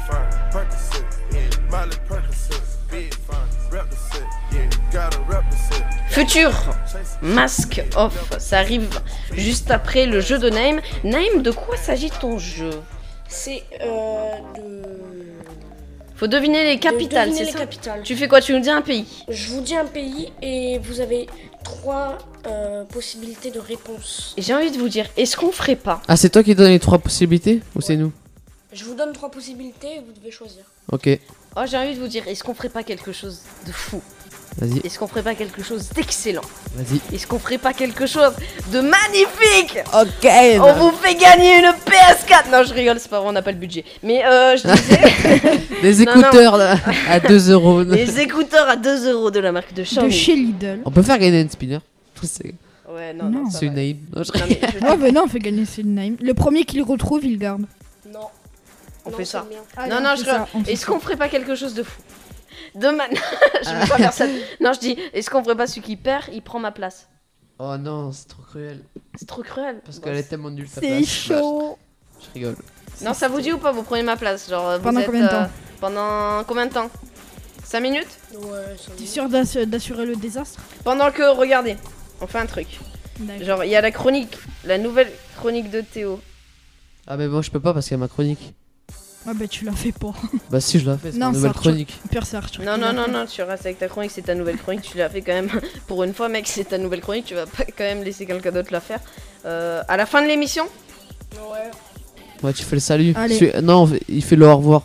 Futur Mask Off, ça arrive juste après le jeu de Naïm. Naïm, de quoi s'agit ton jeu? C'est euh, de... Faut deviner les capitales, deviner c'est les ça? capitales. Tu fais quoi? Tu nous dis un pays? Je vous dis un pays et vous avez trois euh, possibilités de réponse. Et j'ai envie de vous dire, est-ce qu'on ferait pas? Ah, c'est toi qui donne les trois possibilités ou c'est nous? Je vous donne trois possibilités et vous devez choisir. Ok, Oh, j'ai envie de vous dire, est-ce qu'on ferait pas quelque chose de fou? vas-y, Est-ce qu'on ferait pas quelque chose d'excellent? vas-y. Est-ce qu'on ferait pas quelque chose de magnifique? Ok. On vous fait gagner une P S quatre. Non, je rigole, c'est pas vrai, on n'a pas le budget. Mais euh, je disais, Les Non, non. écouteurs là, à deux euros. les écouteurs à deux euros de la marque de De Xiaomi. chez Lidl. On peut faire gagner un spinner. C'est Ouais, non, non, Non. ça c'est va. une naïve. Non, je- Non, mais je- Ouais, mais non, on fait gagner celui de Naïm. Le premier qu'il retrouve, il garde. Non. On Non, fait c'est ça. bien. Allez, Non, on non, fait je ça, rigole. on fait Est-ce ça. qu'on ferait pas quelque chose de fou? De man... je veux pas faire ça. Non, je dis, est-ce qu'on ferait pas celui qui perd, il prend ma place? Oh non, c'est trop cruel. C'est trop cruel. Parce Bon, qu'elle est tellement nulle ta C'est place. chaud. Je rigole. Non, ça vous dit ou pas, vous prenez ma place? Genre, vous Pendant êtes, combien de temps? Pendant combien de temps? cinq minutes? Ouais, ça T'es va. sûr d'assu- d'assurer le désastre? Pendant que, regardez, on fait un truc. D'accord. Genre, il y a la chronique, la nouvelle chronique de Théo. Ah, mais moi je peux pas parce qu'il y a ma chronique. Ah bah tu l'as fait pas. Bah, si je la fais, c'est Non, ma c'est nouvelle Arthur. chronique. Pire c'est Arthur. Non, qui non, l'a non, fait. non, tu restes avec ta chronique, c'est ta nouvelle chronique, tu l'as fait quand même. Pour une fois, mec, c'est ta nouvelle chronique, tu vas pas quand même laisser quelqu'un d'autre la faire. Euh, à la fin de l'émission, Ouais. Ouais, tu fais le salut. Allez. Suis- Non, on fait- il fait le au revoir.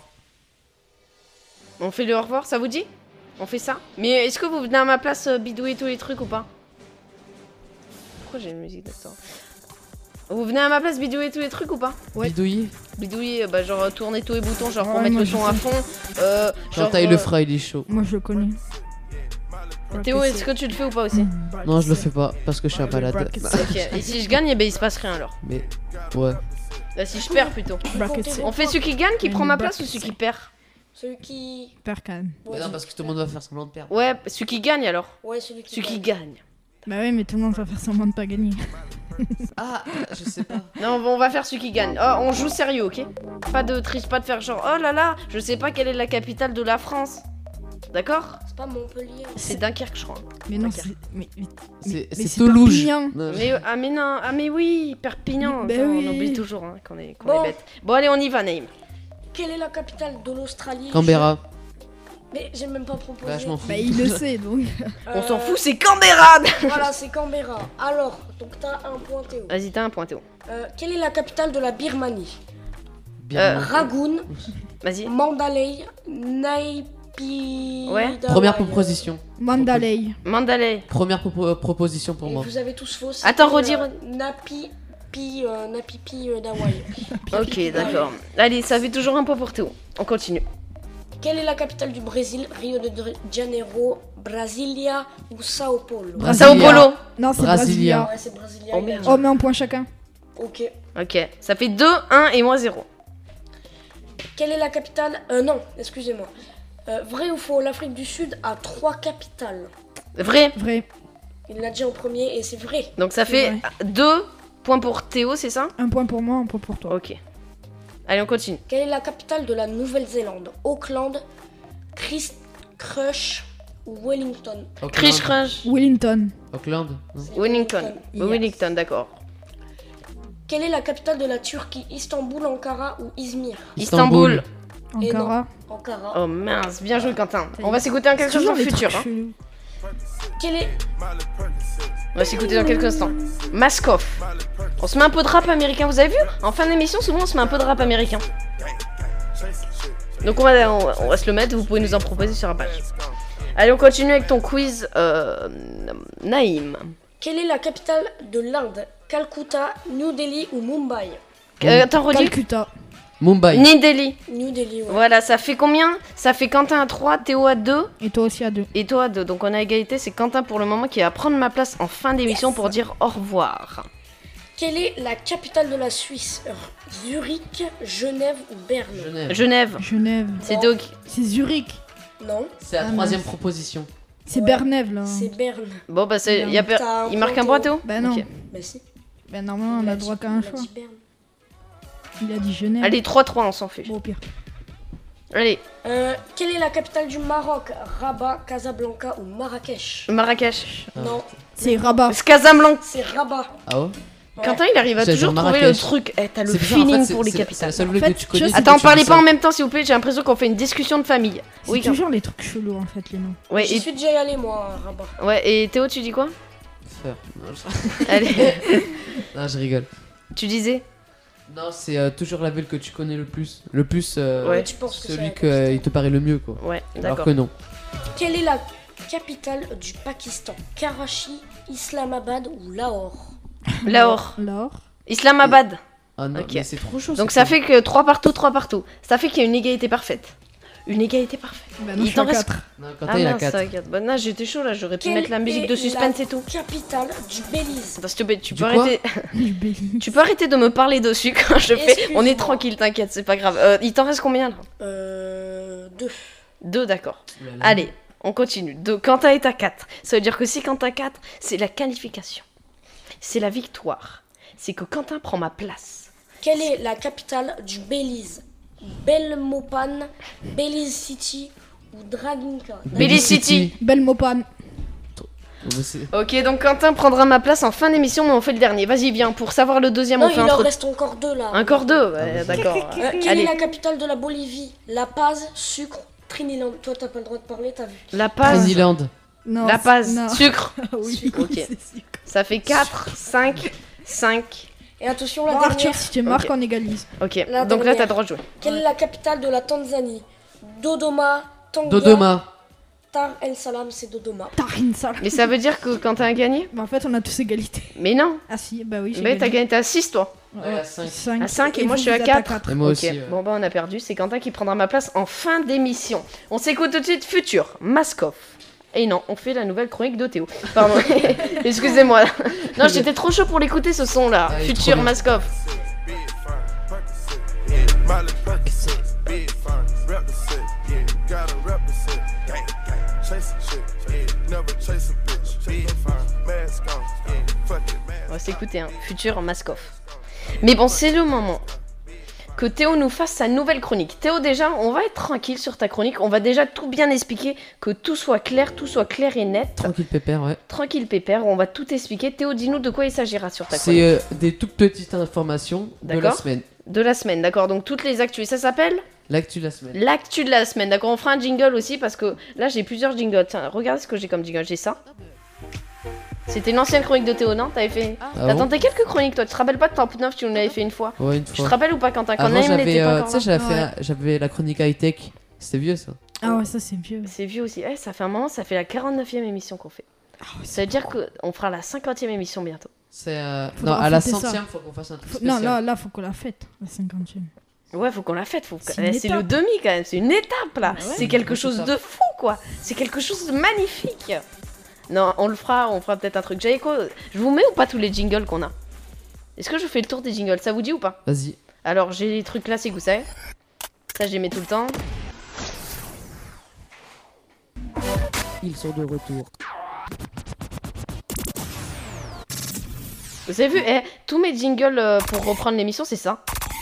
on fait le au revoir, ça vous dit? On fait ça? Mais est-ce que vous venez à ma place euh, bidouiller tous les trucs ou pas? Pourquoi j'ai une musique d'instant? Vous venez à ma place bidouiller tous les trucs ou pas? Ouais. Bidouiller. Bidouiller, euh, bah genre euh, tourner tous les boutons, genre pour Ouais, mettre moi, le je son à sais. fond. Euh, Quand genre, taille euh, le fera, il est chaud. Moi je le connais. Théo, est-ce que tu le fais ou pas aussi? Non, je le fais pas parce que je suis un malade. Ok, et si je gagne, eh ben il se passe rien alors. Mais, ouais. Bah, si je perds plutôt. Bracket comptez On fait celui qui gagne qui prend ma place ou celui qui perd? Celui qui... Père quand même. Mais non, parce que tout le monde va faire semblant de perdre. Ouais, celui qui gagne alors. Ouais, celui qui... Celui qui gagne. gagne. Bah ouais mais tout le monde va faire semblant de pas gagner. Ah, je sais pas. Non, on va faire celui qui gagne. Oh, on joue sérieux, ok? Pas de triche, pas de faire genre, oh là là, je sais pas quelle est la capitale de la France. D'accord? C'est pas Montpellier. C'est Dunkerque, je crois. Mais non Ok. c'est... Mais, mais, C'est mais c'est c'est Toulouse. Perpignan. Non, je- Mais, euh, ah mais non, ah mais oui, Perpignan. Mais- Attends, bah On oui. oublie toujours hein, qu'on est, qu'on Bon. est bête. Bon allez, on y va, Naïm. Quelle est la capitale de l'Australie? Canberra. Je- Mais j'ai même pas proposé. Bah, je m'en fous. Bah il le sait donc. On s'en Euh, fout, c'est Canberra. Voilà, c'est Canberra. Alors, donc t'as un point Théo. Vas-y, t'as un point, Théo. Euh, quelle est la capitale de la Birmanie? Bien. Euh, Rangoon, Vas-y. Mandalay, Naypyidaw. Ouais. Première proposition. Mandalay. Mandalay. Première propo- proposition pour Et moi. vous avez tous faux. c'est, Attends, euh, redire. Napi, pi, euh, Napipi euh, d'Hawaï. Ok, d'accord. Allez, ça fait toujours un point pour Théo. On continue. Quelle est la capitale du Brésil? Rio de Janeiro, Brasilia ou Sao Paulo? Brasilia. Sao Paulo. Non, c'est Brasilia. Brasilia. Ouais, c'est Brasilia. Oh, il a merde. dit. Oh, mais un point chacun. Ok. Ok, ça fait deux, un et moi zéro. Quelle est la capitale? Euh, non, excusez-moi. Euh, vrai ou faux? L'Afrique du Sud a trois capitales. Vrai. Vrai. Il l'a dit en premier et c'est vrai. Donc ça C'est fait vrai. deux points pour Théo, c'est ça? Un point pour moi, un point pour toi. Ok. Allez, on continue. Quelle est la capitale de la Nouvelle-Zélande? Auckland, Christchurch ou Wellington? Krish Crush. Wellington. Auckland. non Wellington. Yes. Wellington, d'accord. Quelle est la capitale de la Turquie? Istanbul, Ankara ou Izmir? Istanbul. Et non. Ankara. Ankara. Oh mince, bien joué Quentin. On va s'écouter en quelque chose Toujours dans le les futur. trucs Hein. chelous. Quelle est... On va s'écouter dans quelques instants. Mask Off. On se met un peu de rap américain, vous avez vu? En fin d'émission, souvent on se met un peu de rap américain. Donc on va, on, va- on va se le mettre, vous pouvez nous en proposer sur la page. Allez, on continue avec ton quiz, euh, Naïm. Quelle est la capitale de l'Inde? Calcutta, New Delhi ou Mumbai? Euh, attends, redis. Calcutta. Mumbai. New Delhi. New Delhi, ouais. Voilà, ça fait combien? Ça fait Quentin à trois, Théo à deux Et toi aussi à deux. et toi à deux. Donc on a égalité, c'est Quentin pour le moment qui va prendre ma place en fin d'émission pour dire au revoir. Quelle est la capitale de la Suisse? Zurich, Genève ou Berne? Genève. Genève. Genève. C'est Théo qui... C'est Zurich. Non, C'est la Ah, troisième mince. proposition. C'est Ah. Ouais. Bernève là. c'est Berne. Bon bah c'est... y a per- T'as un Il marque point, un point Théo. Théo? Bah non. Ok. Bah si. Ben normalement on Il a dit- droit qu'à un il a choix. dit Berne. Il a dit Genève. Allez, trois trois, on s'en fiche. Bon, au pire. Allez, Euh, quelle est la capitale du Maroc? Rabat, Casablanca ou Marrakech? Marrakech. Ah. Non, C'est Rabat. C'est Casablanca. c'est Rabat. Ah ouais Quentin, il arrive à C'est toujours genre trouver le Marrakech. truc. Eh, t'as le C'est bizarre, en feeling fait, pour c'est- les c'est- C'est la capitales. seule En blague fait, que tu tu connais. sais, c'est Attends, que tu parlez dis pas ça. en même temps, s'il vous plaît. J'ai l'impression qu'on fait une discussion de famille. C'est Oui, toujours les trucs chelous en fait les noms. ouais, J'y et... suis déjà allé moi, à Rabat. ouais, et Théo, tu dis quoi? Faire. Non, je- Allez, Non, je rigole. tu disais? Non, c'est euh, toujours la ville que tu connais le plus. Le plus. euh, Ouais. Tu penses que c'est Celui la qui capitale. te paraît le mieux, quoi. Ouais, Alors d'accord. que non. Quelle est la capitale du Pakistan? Karachi, Islamabad ou Lahore? Lahore. Lahore. Islamabad. Ah non, Ok. mais c'est trop chaud. Donc c'est ça con. fait que trois partout, trois partout. Ça fait qu'il y a une égalité parfaite. Une égalité parfaite. Bah Il non, je suis t'en à reste- quatre. Non, quand Ah il a mince, quatre. ça, regarde. Bah, non, j'étais chaud là, j'aurais pu Quelle mettre la musique est de suspense la et tout. capitale du Belize? Attends, s'il te plaît, tu Du peux quoi arrêter. Du Belize. Tu peux arrêter de me parler dessus quand je fais. Excuse-moi. On est tranquille, t'inquiète, c'est pas grave. Euh, il t'en reste combien là? Euh... Deux. Deux, d'accord. Oulala. Allez, on continue. Deux. Quentin est à quatre. Ça veut dire que si Quentin quatre, c'est la qualification. C'est la victoire. C'est que Quentin prend ma place. Quelle est la capitale du Belize? Belmopan, Belize City ou Draginka? Belize City. Belmopan. Mais c'est- Ok, donc Quentin prendra ma place en fin d'émission, mais on fait le dernier. Vas-y, viens, pour savoir le deuxième, Non, on fait il un en truc. reste encore deux là. Encore deux, ouais, Ah, vas-y. d'accord. Euh, quelle Allez. est la capitale de la Bolivie? La Paz, sucre, Trinidad. Toi, t'as pas le droit de parler, t'as vu? La Paz. Disneyland. Non. La Paz. Non. Sucre. Oui. Ok. c'est sûr. Ça fait quatre, cinq, cinq. Et attention, la Bon, dernière. Arthur, si tu marques, Ok. on égalise. Ok, La donc là, dernière. t'as le droit de jouer. Quelle est la capitale de la Tanzanie? Dodoma, Tangia, Dodoma. Dar el Salam, c'est Dodoma. Tarin sale. Mais ça veut dire que Quentin a gagné? Bah, en fait, on a tous égalité. Mais non. Ah si, bah oui, j'ai Mais t'as gagné, t'es à six, toi. Ouais, à cinq. cinq. À cinq et moi, vous, je suis à vous êtes quatre. Et moi Ok, aussi. ouais. bon bah on a perdu, c'est Quentin qui prendra ma place en fin d'émission. On s'écoute tout de suite Futur, Mask Off. Et non, on fait la nouvelle chronique de Théo. Pardon, excusez-moi. Non, j'étais trop chaud pour l'écouter ce son là. Ah, il est trop Futur, bien. Mask Off. Miley Percocet, big fun, represent, yeah, gotta represent, gang, gang, chase a chick, yeah, never chase a bitch, big fun, mask on, yeah, fuck it, On va mask s'écouter un Futur, Mask Off. Mais bon, c'est le moment que Théo nous fasse sa nouvelle chronique. Théo, déjà, on va être tranquille sur ta chronique. On va déjà tout bien expliquer, que tout soit clair, tout soit clair et net. Tranquille pépère, ouais. Tranquille, pépère, on va tout expliquer. Théo, dis-nous de quoi il s'agira sur ta chronique. C'est euh, des toutes petites informations de la D'accord. semaine. De la semaine, d'accord. Donc toutes les actus. Ça s'appelle L'actu de la semaine. l'actu de la semaine, d'accord. On fera un jingle aussi parce que là j'ai plusieurs jingles. Tiens, regarde ce que j'ai comme jingle. J'ai ça. C'était une ancienne chronique de Théo, non? T'avais fait. Ah T'as bon tenté quelques chroniques, toi. Tu te rappelles pas de Top neuf? Tu nous l'avais fait une fois. Ouais, une Tu te fois. rappelles ou pas, Quentin? Quand Avant, Naïm j'avais n'était pas euh, encore tu sais, là. j'avais fait- j'avais la chronique high-tech. C'était vieux, ça. Ah ouais, ça c'est vieux. C'est vieux aussi. Eh, ça fait un moment, ça fait la quarante-neuvième émission qu'on fait. Ah ouais, Ça veut dire qu'on fera la cinquantième émission bientôt. C'est. euh, Non, Faudra à la fêter ça. centième, faut qu'on fasse un truc Faut- spécial. Non, là, là, faut qu'on la fête, la cinquantième. Ouais, faut qu'on la fête. Faut... C'est Eh, une C'est le étape. demi quand même. C'est une étape là. Ah ouais. C'est quelque Une chose étape. de fou quoi. C'est quelque chose de magnifique. Non, on le fera. On fera peut-être un truc. Jaïko, je vous mets ou pas tous les jingles qu'on a? Est-ce que je fais le tour des jingles? Ça vous dit ou pas? Vas-y. Alors, j'ai les trucs classiques, vous savez. Ça, je les mets tout le temps. Ils sont de retour. Vous avez vu, eh, tous mes jingles euh, pour reprendre l'émission, c'est ça.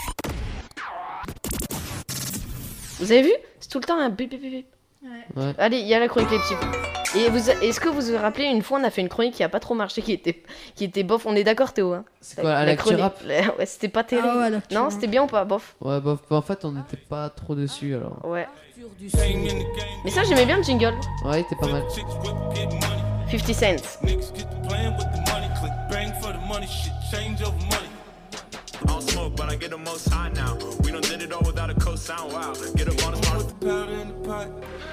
Vous avez vu? C'est tout le temps un bip bip bip bip. Ouais. Allez, il y a la chronique les petits. Et vous, est-ce que vous vous rappelez, une fois, on a fait une chronique qui a pas trop marché, qui était, qui était bof. On est d'accord, Théo, hein? C'est quoi, à l'actu chronique- rap? la- Ouais, c'était pas terrible. Ah ouais, l'actu non, rap. c'était bien ou pas, bof? Ouais, bah, bah, en fait, on n'était pas trop dessus alors. Ouais. Mais ça, j'aimais bien le jingle. Ouais, t'es pas mal. fifty cents. I don't smoke, but I get the most high now. We done did it all without a cosign. Wow, get up on the spot.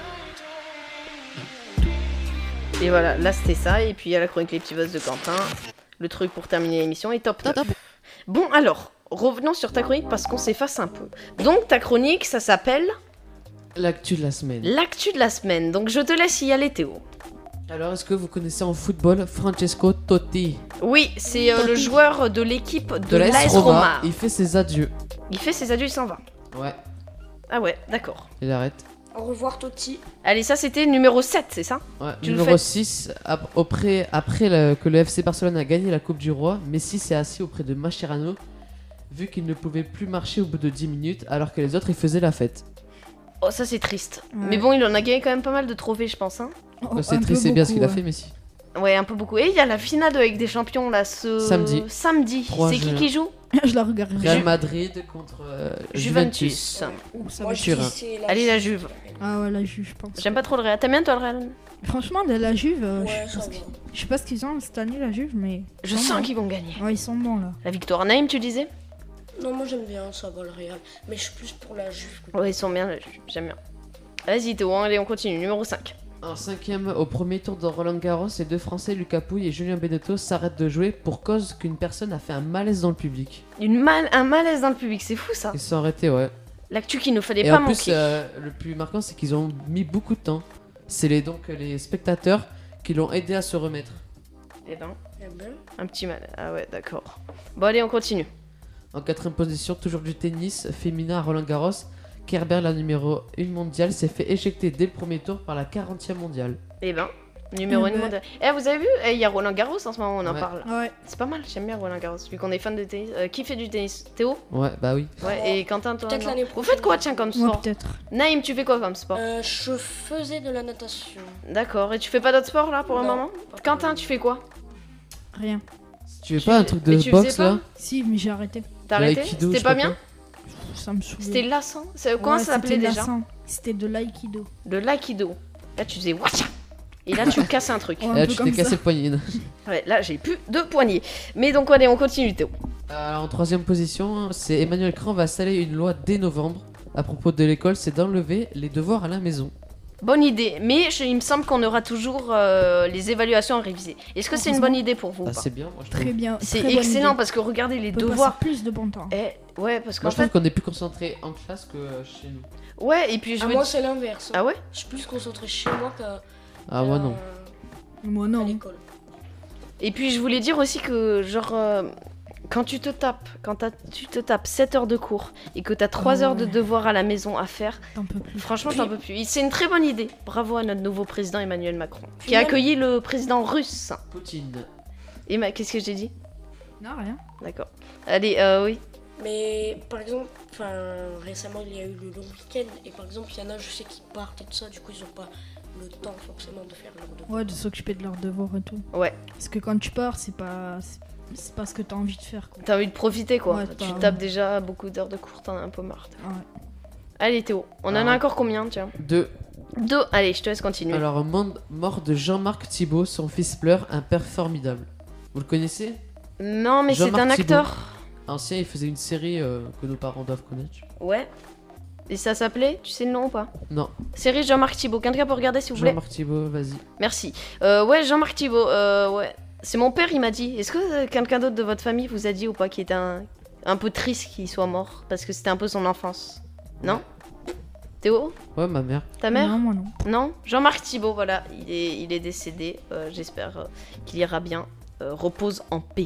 Et voilà, là c'était ça. Et puis il y a la chronique les petits boss de Quentin. Le truc pour terminer l'émission est top top. Bon alors, revenons sur ta chronique parce qu'on s'efface un peu. Donc ta chronique, ça s'appelle L'actu de la semaine. l'actu de la semaine. Donc je te laisse y aller Théo. Alors, est-ce que vous connaissez en football Francesco Totti Oui, c'est euh, le joueur de l'équipe de, de l'A S l'A S Roma? Roma. Il fait ses adieux. Il fait ses adieux, il s'en va. Ouais, Ah ouais, d'accord. il arrête. Au revoir Totti. Allez, ça c'était numéro sept, c'est ça? Ouais. Tu le Numéro fais. six, ap- auprès, après le- que le F C Barcelone a gagné la Coupe du Roi, Messi s'est assis auprès de Mascherano, vu qu'il ne pouvait plus marcher au bout de dix minutes, alors que les autres, ils faisaient la fête. Oh, ça c'est triste. Ouais. Mais bon, il en a gagné quand même pas mal de trophées, je pense. Hein. Oh, Ouais, c'est un peu triste, c'est bien ce beaucoup, qu'il a ouais. fait, Messi. Ouais, un peu beaucoup. Et il y a la finale de Ligue des Champions là ce Samedi. Samedi. trois C'est qui juin. qui joue? Je la regarde. Real Madrid contre euh, Juventus. Juventus. Oh, ça Moi va. je Turin. dis c'est la Allez la Juve. Ah ouais, la Juve, je pense. J'aime pas trop le Real. T'aimes bien toi le Real? Franchement, la, la Juve, euh, Ouais, je, ça pense va. qu'ils- je sais pas ce qu'ils ont cette année, la Juve, mais. Je ils sont sens bons. qu'ils vont gagner. Ouais, ils sont bons là. La victoire. Naïm, tu disais? Non, moi j'aime bien, ça va le Real. Mais je suis plus pour la Juve. Ouais, ils sont bien la Juve. J'aime bien. Vas-y Théo, allez on continue. Numéro cinq. En cinquième, au premier tour de Roland Garros, les deux Français, Lucas Pouille et Julien Benneteau, s'arrêtent de jouer pour cause qu'une personne a fait un malaise dans le public. Une mal... Un malaise dans le public, c'est fou ça. Ils se sont arrêtés, ouais. L'actu qu'il ne fallait Et pas en plus, manquer. euh, le plus marquant, c'est qu'ils ont mis beaucoup de temps. C'est les, donc les spectateurs qui l'ont aidé à se remettre. Eh ben, Eh ben, un petit mal. Ah ouais, d'accord. Bon allez, on continue. En quatrième position, toujours du tennis féminin à Roland Garros, Kerber, la numéro un mondiale, s'est fait éjecter dès le premier tour par la quarantième mondiale. Eh ben, numéro Eh un ben. mondial. Eh, vous avez vu? Eh, il y a Roland Garros en ce moment, on en Ouais. parle. Ouais. C'est pas mal, j'aime bien Roland Garros, vu qu'on est fan de tennis. Euh, qui fait du tennis? Théo? Ouais, bah oui. Ouais, et Quentin, toi? Peut-être non l'année Vous prochaine. faites quoi, tiens, comme Moi, sport? peut-être. Naïm, tu fais quoi comme sport? euh, je faisais de la natation. D'accord, et tu fais pas d'autres sports là pour le Non, moment? pas pour Quentin, le tu fais quoi? Rien. Tu fais pas un truc de Mais tu boxe faisais là? Si, mais j'ai arrêté. T'as Le arrêté? aikido, je C'était sais pas pas bien? quoi. Ça me saoulait. C'était lassant? C'est- Comment Ouais, ça s'appelait c'était déjà? lassant. C'était de l'aïkido. De l'aïkido. Là, tu faisais watcha. Et là, tu casses un truc. Ouais, un Et là, peu tu t'es comme cassé ça. le poignet. Ouais, là, j'ai plus de poignée. Mais donc, allez, on continue, Théo. Alors, en troisième position, c'est Emmanuel Macron va installer une loi dès novembre à propos de l'école, c'est d'enlever les devoirs à la maison. Bonne idée, mais je- il me semble qu'on aura toujours euh, les évaluations à réviser. Est-ce que c'est une bonne idée pour vous ou Ah, pas? c'est bien, moi je trouve. Très bien. C'est très bonne excellent idée. parce que regardez les On peut devoirs. passer plus de bon temps. Eh, ouais, parce qu'en Moi je trouve fait. qu'on est plus concentré en classe que euh, chez nous. Ouais, et puis je Ah, veux moi dire- c'est l'inverse. Ah ouais? Je suis plus concentré chez moi qu'à Ah, moi non. Moi à non. l'école. Et puis je voulais dire aussi que, genre, euh, quand tu te tapes, quand t'as- tu te tapes sept heures de cours et que t'as trois Ah heures de ouais. devoirs à la maison à faire, T'en peux plus. franchement, t'en peux plus. C'est une très bonne idée. Bravo à notre nouveau président Emmanuel Macron, qui Puis a même- accueilli le président russe. Poutine. Et ma... qu'est-ce que j'ai dit? Non, rien. D'accord. Allez, euh, oui. Mais par exemple, enfin récemment il y a eu le long week-end et par exemple il y en a je sais qui partent et tout ça, du coup ils ont pas le temps forcément de faire leur devoir. Ouais, de s'occuper de leurs devoirs et tout. Ouais. Parce que quand tu pars, c'est pas. c'est- C'est pas ce que t'as envie de faire, quoi. T'as envie de profiter, quoi. Ouais, tu t'as- tapes déjà beaucoup d'heures de cours, t'en as un peu marre. Ouais. Allez, Théo, on en Ah. a encore combien, tiens? Deux. Deux. Allez, je te laisse continuer. Alors, monde- mort de Jean-Marc Thibault, son fils pleure, un père formidable. Vous le connaissez? Non, mais c'est Jean-Marc un Thibault. acteur. Ancien, il faisait une série euh, que nos parents doivent connaître. Ouais. Et ça s'appelait, tu sais le nom ou pas? Non, Série Jean-Marc Thibault. Quelqu'un peut regarder, s'il vous plaît? Jean-Marc Thibault, vas-y. Merci. Euh, ouais, Jean-Marc Thibault. Euh, ouais. C'est mon père, il m'a dit. Est-ce que euh, quelqu'un d'autre de votre famille vous a dit ou pas qu'il était un... un peu triste qu'il soit mort parce que c'était un peu son enfance. Non? Théo? Ouais, ma mère. Ta mère? Non, moi non. Non? Jean-Marc Thibault, voilà, il est, il est décédé. Euh, J'espère euh, qu'il ira bien. Euh, repose en paix.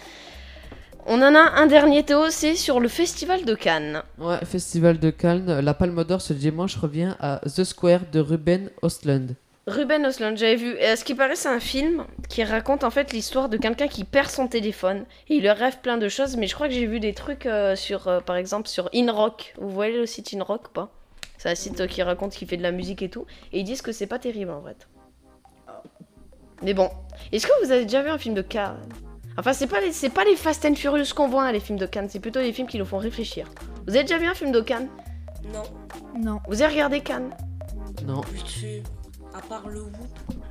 On en a un dernier, Théo, c'est sur le Festival de Cannes. Ouais, Festival de Cannes. La Palme d'Or ce dimanche revient à The Square de Ruben Östlund. Ruben Östlund, j'avais vu. Et à ce qui paraît, c'est un film qui raconte en fait l'histoire de quelqu'un qui perd son téléphone. Et il lui rêve plein de choses, mais je crois que j'ai vu des trucs euh, sur, euh, par exemple, sur InRock. Vous voyez le site InRock ou pas? C'est un site euh, qui raconte qu'il fait de la musique et tout. Et ils disent que c'est pas terrible en vrai. Mais bon, est-ce que vous avez déjà vu un film de Cannes? Enfin, c'est pas les, c'est pas les Fast and Furious qu'on voit, hein, les films de Cannes. C'est plutôt les films qui nous font réfléchir. Vous avez déjà vu un film de Cannes? Non, Non. Vous avez regardé Cannes? Non. vite fait. À part le whoop,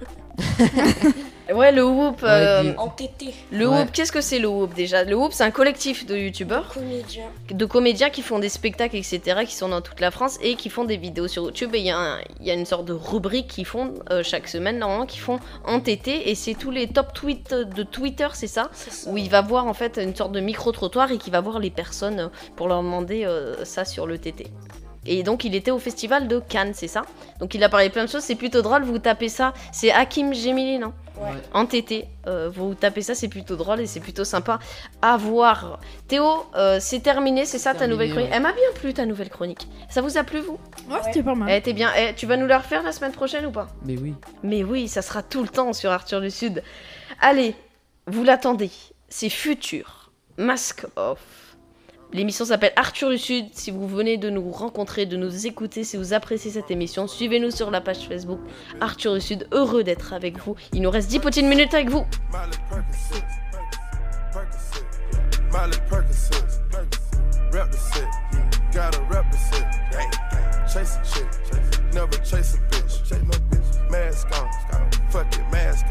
Ouais, le Whoop. euh, Ouais, entêté, le Ouais. Whoop, qu'est-ce que c'est le Whoop déjà? Le Whoop, c'est un collectif de youtubeurs, comédien. de comédiens qui font des spectacles, et cetera, qui sont dans toute la France et qui font des vidéos sur YouTube. Et il y, a un- il y a une sorte de rubrique qu'ils font euh, chaque semaine, normalement, qui font entêté. Et c'est tous les top tweets de Twitter, c'est ça? C'est ça. Où il va voir en fait une sorte de micro-trottoir et qui va voir les personnes euh, pour leur demander euh, ça sur le T T. Et donc il était au festival de Cannes, c'est ça? Donc il a parlé plein de choses, c'est plutôt drôle, vous tapez ça, c'est Hakim Gemili, non? Ouais. En T T, euh, vous tapez ça, c'est plutôt drôle et c'est plutôt sympa à voir. Théo, euh, c'est terminé, c'est ça ta terminé, nouvelle chronique? ouais. Elle m'a bien plu ta nouvelle chronique. Ça vous a plu vous? Ouais, c'était pas mal. Elle était bien. Eh, tu vas nous la refaire la semaine prochaine ou pas? Mais oui. Mais oui, ça sera tout le temps sur Arthur du Sud. Allez, vous l'attendez, c'est Futur, Mask Off. L'émission s'appelle Arthur du Sud. Si vous venez de nous rencontrer, de nous écouter, si vous appréciez cette émission, suivez-nous sur la page Facebook Arthur du Sud. Heureux d'être avec vous. Il nous reste dix petites minutes avec vous. Miley Percocet, Percocet, Miley Percocet, rep the set, gotta rep the set, chase a chick, never chase a bitch, chase no bitch, mask on, fuck it, mask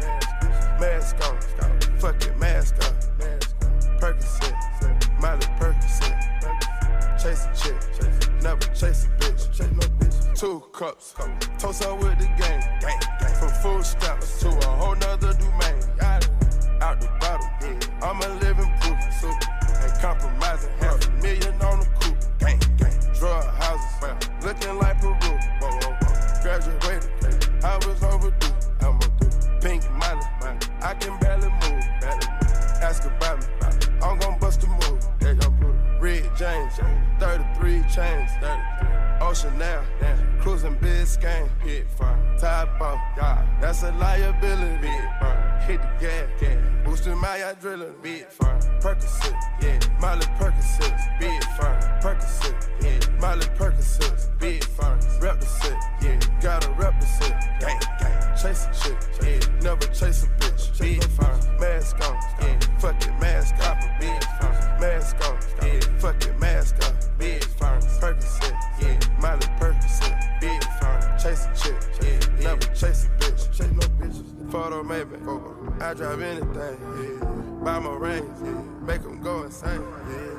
on, mask on, fuck it, mask on, Percocet, Miley Percocet, chase a chick, never chase a bitch, chase no bitch, two cups, toast up with the gang, from food stamps to a whole nother domain. Out the bottom, I'm a living proof. So, ain't compromising, half a million on the coupe. Gang, gang, drug houses, looking like Peru. Whoa, whoa, whoa. Graduated, I was overdue. I'm a pink Miley, I can barely move. Barely move. Ask about me, I'm gon' bust a move. Red James, thirty-three chains, Ocean now, cruising Biscayne, hit fire, top off, that's a liability. Big fire, hit the gas, boosting my yacht drilling, big fire, Percocet, yeah, Miley Percocet, big fire, Percocet, yeah, Miley Percocet, big fire, rep the set, yeah, gotta rep the set, gang, gang, chase a chick, yeah, never chase a bitch, big fire, mask on, yeah, fuck it, mask on, big fire, mask on, yeah, fuck it, mask on, big fire, Percocet, yeah, Miley Percocet, big fire, chase a chick, yeah, never chase a bitch, chase no bitches, photo maybe, I drive anything, yeah, buy my rings, yeah, make them go insane, yeah.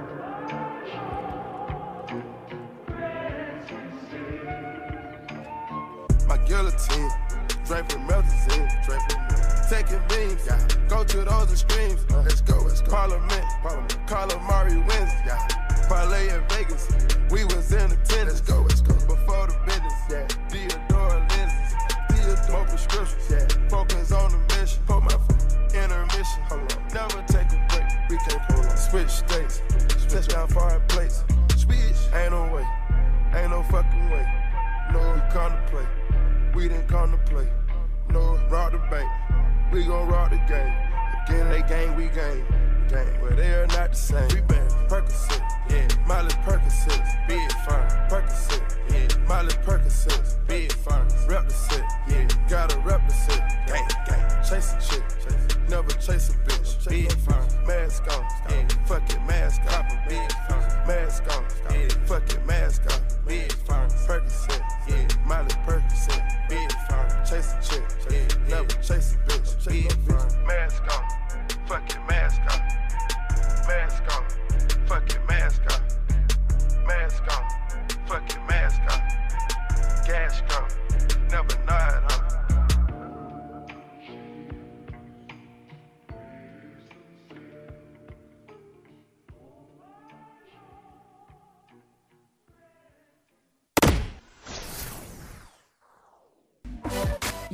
My guillotine, draping melazine, draping taking beams, yeah. Go to those extremes, uh, let's go, let's go. Parliament, Parliament. Calamari wins, yeah. Parlay in Vegas, we was in attendance, let's go, let's go. Before the business, yeah. Theodore lenses, Theodore more prescriptions, yeah. Focus on the mission, put my foot intermission, hold on. Never take a break, we can't pull on. Switch states, touchdown foreign plates, switch, ain't no way, ain't no fucking way. No, we come to play, we didn't come to play. No, rock the bank, we gon' rock the game. Again, they gang, we gang, gang. But they are not the same. We been Percocet, yeah. Miley Percocet, big fine. Percocet, yeah. Miley Percocet, big fine. Rep the set, yeah. Gotta rep the set, gang, gang. Chase a chick, never chase a bitch. Big fine. Mask on, yeah. Fuck it, mask on. Big fine. Mask on, yeah. Fuck it, mask on. Big fine. Percocet, yeah. Miley Percocet, big fine. Chase a chick, yeah. Never chase a bitch. Big fine. Mask on, fuck it, mask on. Mask on, fuck it, mask on. Mask on, fuck it, mask on. Gas gun, never nod, huh?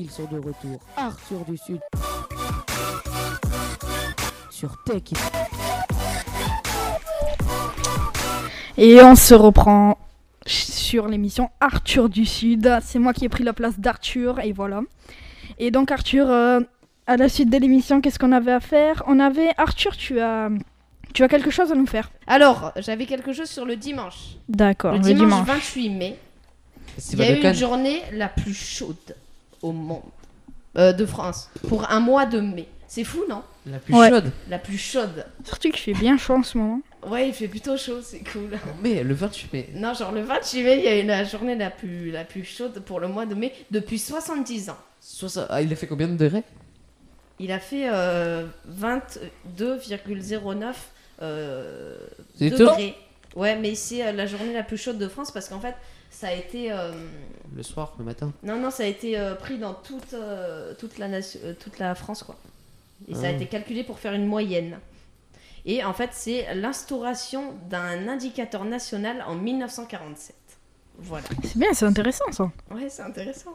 ils sont de retour. Arthur du Sud. Sur Tech. Et on se reprend sur l'émission Arthur du Sud. C'est moi qui ai pris la place d'Arthur et voilà. Et donc Arthur, euh, à la suite de l'émission, qu'est-ce qu'on avait à faire? On avait... Arthur, tu as... tu as quelque chose à nous faire? Alors, j'avais quelque chose sur le dimanche. D'accord, Le le dimanche, dimanche. vingt-huit mai, il y Festival a de eu une Cannes. journée la plus chaude au monde. Euh, de France. Pour un mois de mai. C'est fou, non? La plus Ouais. chaude. La plus chaude. Surtout qu'il fait bien chaud en ce moment. Ouais, il fait plutôt chaud, c'est cool. Mais le vingt-huit mai. Non, genre le vingt-huit mai, il y a eu la journée la plus, la plus chaude pour le mois de mai depuis soixante-dix ans. soixante Ah, il a fait combien de degrés? Il a fait euh, vingt-deux virgule zéro neuf euh, C'est tout degrés. Ouais, mais c'est euh, la journée la plus chaude de France parce qu'en fait, ça a été... euh, Le soir, le matin. Non, non, ça a été euh, pris dans toute, euh, toute, la nation, euh, toute la France, quoi. Et ça a Ah. été calculé pour faire une moyenne. Et en fait, c'est l'instauration d'un indicateur national en mille neuf cent quarante-sept. Voilà. C'est bien, c'est intéressant ça. Ouais, c'est intéressant.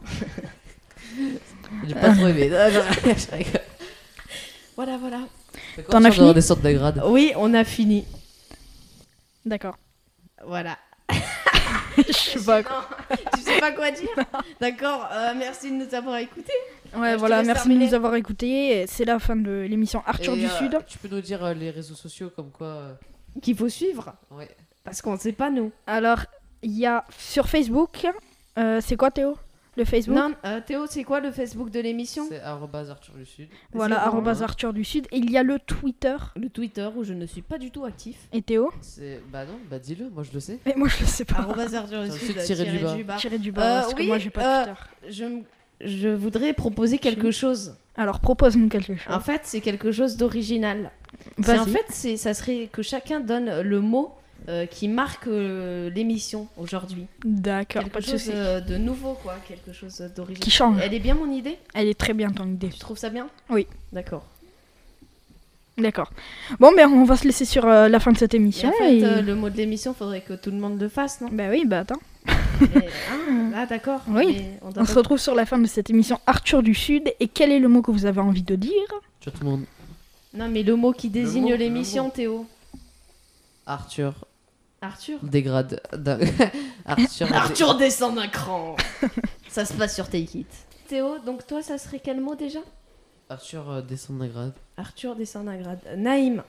J'ai pas trop aimé. Non, non, je rigole. Voilà, voilà. C'est quoi, T'en as Arthur, de fini redescendre de grade? Oui, on a fini. D'accord. Voilà. Je sais pas quoi. Non, tu sais pas quoi dire? D'accord, euh, merci de nous avoir écoutés. Ouais, je te voilà, laisse merci terminer. de nous avoir écoutés. C'est la fin de l'émission Arthur Et, du euh, Sud. Tu peux nous dire euh, les réseaux sociaux comme quoi euh, Qu'il faut suivre, Ouais. parce qu'on ne sait pas nous. Alors, il y a sur Facebook, euh, c'est quoi Théo? Le Facebook? Non, euh, Théo, c'est quoi le Facebook de l'émission? C'est arobase Arthur du Sud. Voilà, C'est bon, arobase hein. Arthur du Sud. Et il y a le Twitter. Le Twitter où je ne suis pas du tout actif. Et Théo? C'est bah non, bah dis-le, moi je le sais. Mais moi je le sais pas. Arrobase Arthur du Ensuite, Sud, tiré du tiré bas. Tirer du bas, Euh, parce oui, que moi j'ai pas euh, Twitter. Je, m- je voudrais proposer quelque chose. Alors propose-nous quelque chose. En fait, c'est quelque chose d'original. C'est Vas-y. en fait, c'est, ça serait que chacun donne le mot euh, qui marque euh, l'émission aujourd'hui. D'accord, pas Quelque de chose soucis. euh, de nouveau, quoi. Quelque chose d'original. Qui change. Elle est bien mon idée? Elle est très bien ton idée. Tu trouves ça bien? Oui. D'accord. D'accord. Bon, ben on va se laisser sur euh, la fin de cette Et émission. en fait, et- euh, le mot de l'émission, faudrait que tout le monde le fasse, non? Bah oui, bah attends. Mais, hein, ah, d'accord. Oui. Mais on doit On pas- se retrouve sur la fin de cette émission Arthur du Sud. Et quel est le mot que vous avez envie de dire? Ciao tout le monde. Non, mais le mot qui désigne mot, le l'émission, mot. Théo. Arthur Arthur dégrade. d'un- Arthur. Arthur descend d'un cran. Ça se passe sur Take It. Théo, donc toi, ça serait quel mot déjà? Arthur euh, descend d'un grade. Arthur descend d'un grade. Euh, Naïm.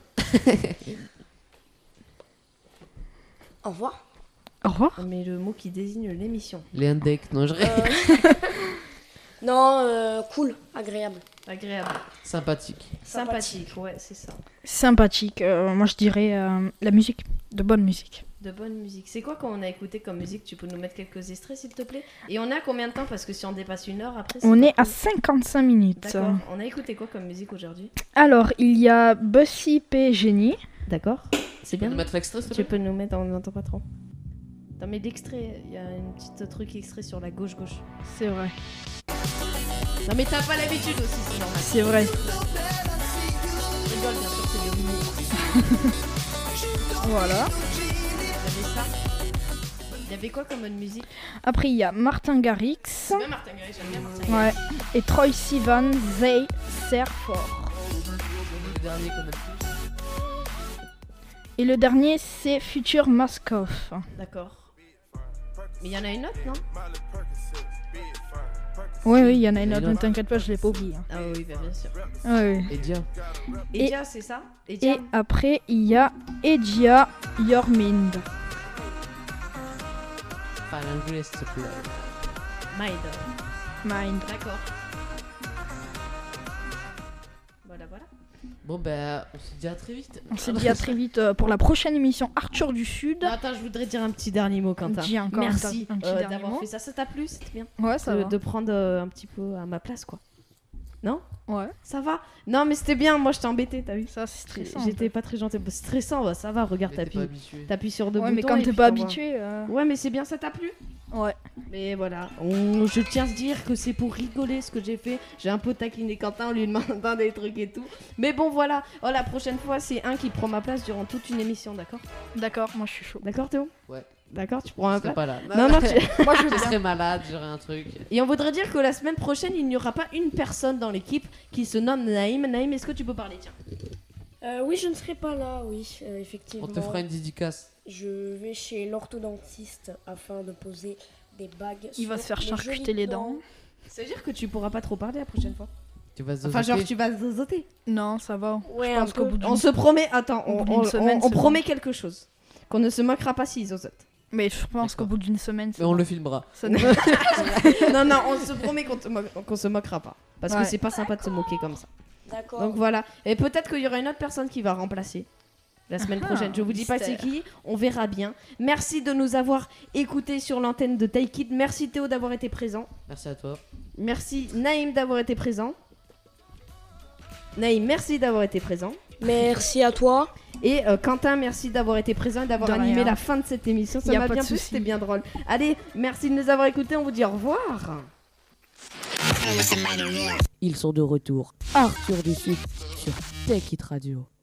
Au revoir. Au revoir. Mais le mot qui désigne l'émission. Les index, non je ré- Euh, non, euh, cool, agréable. Agréable. Sympathique. Sympathique, ouais, c'est ça. Sympathique. Euh, moi je dirais euh, la musique. De bonne musique. De bonne musique. C'est quoi qu'on a écouté comme musique? Tu peux nous mettre quelques extraits, s'il te plaît? Et on a combien de temps? Parce que si on dépasse une heure, après... c'est On pas est à cool. cinquante-cinq minutes. D'accord. On a écouté quoi comme musique aujourd'hui? Alors, il y a Bussy P. Génie. D'accord. C'est Tu peux bien. nous mettre l'extrait s'il te Tu plaît peux nous mettre, on n'entend pas trop. T'as mis l'extrait, il y a une petite truc extrait sur la gauche-gauche. C'est vrai. Non mais t'as pas l'habitude aussi, c'est normal. C'est vrai. Je rigole, bien sûr, c'est de l'humour. Voilà. Il y avait ça. Il y avait quoi comme bonne musique? Après, il y a Martin Garrix. C'est bien Martin Garrix, j'aime bien Martin Garrix. Ouais. Et Troy Sivan, Zay Serfort. Le dernier qu'on a plus. Et le dernier, c'est Future Maskoff. D'accord. Mais il y en a une autre, non? Oui, oui, il y en a une Il y en a autre, une ne autre. t'inquiète pas, je l'ai pas oublié. hein. Ah oui, bah, bien sûr. Ouais, ouais. Edia. Et- Edia, c'est ça? Edia. Et après, il y a Edia Yormind. Enfin, l'anglais s'il te plaît. Mind. Mind. D'accord. Voilà, voilà. Bon bah on se dit à très vite. On se dit à très vite euh, pour la prochaine émission Arthur du Sud. Non, attends, je voudrais dire un petit dernier mot, Quentin. Dis encore un Merci petit- un petit euh, dernier d'avoir mot. fait ça. Ça t'a plu? C'était bien. Ouais, ça de, va. de prendre euh, un petit peu à ma place, quoi. Non? Ouais, Ça va? Non, mais c'était bien. Moi, je t'ai embêté, t'as vu? ça c'est stressant. J'étais pas très gentille. Bah, stressant, bah, ça va. Regarde, Mais t'es pas t'appuies habitué. t'appuies sur deux Ouais, boutons. mais quand et t'es puis pas t'envoies. habitué. euh, Ouais, mais c'est bien, ça t'a plu? Ouais. Mais voilà, on- je tiens à se dire que c'est pour rigoler ce que j'ai fait. J'ai un peu taquiné Quentin en lui demandant des trucs et tout. Mais bon, voilà. Oh, la prochaine fois, c'est un qui prend ma place durant toute une émission, d'accord? D'accord, moi je suis chaud. D'accord, Théo? Ouais. D'accord, tu prends un Je serai plat. pas là. Non, non, tu- Moi, je veux Je bien. serais malade, j'aurais un truc. Et on voudrait dire que la semaine prochaine, il n'y aura pas une personne dans l'équipe qui se nomme Naïm. Naïm, est-ce que tu peux parler, tiens? Euh, oui, je ne serai pas là, oui, euh, On effectivement. te fera une dédicace. Je vais chez l'orthodontiste afin de poser des bagues. Il va sur se faire mes charcuter jolies les dents. Ça veut dire que tu pourras pas trop parler la prochaine fois. Tu vas Enfin, genre, zozoter. tu vas zozoter. Non, ça va. Ouais, Je un pense qu'au peu. bout d'une On se promet, attends, Au on, bout d'une on- semaine, on- on c'est promet quelque chose. Qu'on ne se moquera pas s'ils zozotent. Mais je pense qu'au D'accord. bout d'une semaine, c'est Mais on bon. le filmera. Ça ne- non, non, on se promet qu'on te mo- qu'on se moquera pas. Parce que Ouais. c'est pas sympa de se moquer comme ça. D'accord. Donc voilà. Et peut-être qu'il y aura une autre personne qui va remplacer la semaine Ah, prochaine. Je vous dis pas c'est mystère. qui, on verra bien. Merci de nous avoir écoutés sur l'antenne de Take It. Merci Théo d'avoir été présent. Merci à toi. Merci Naïm d'avoir été présent. Naïm, merci d'avoir été présent. Merci à toi. Et euh, Quentin, merci d'avoir été présent et d'avoir De animé rien. la fin de cette émission. Ça Y a m'a pas bien de plu, souci. c'était bien drôle. Allez, merci de nous avoir écoutés. On vous dit au revoir. Ils sont de retour. Arthur du Sud sur Take It Radio.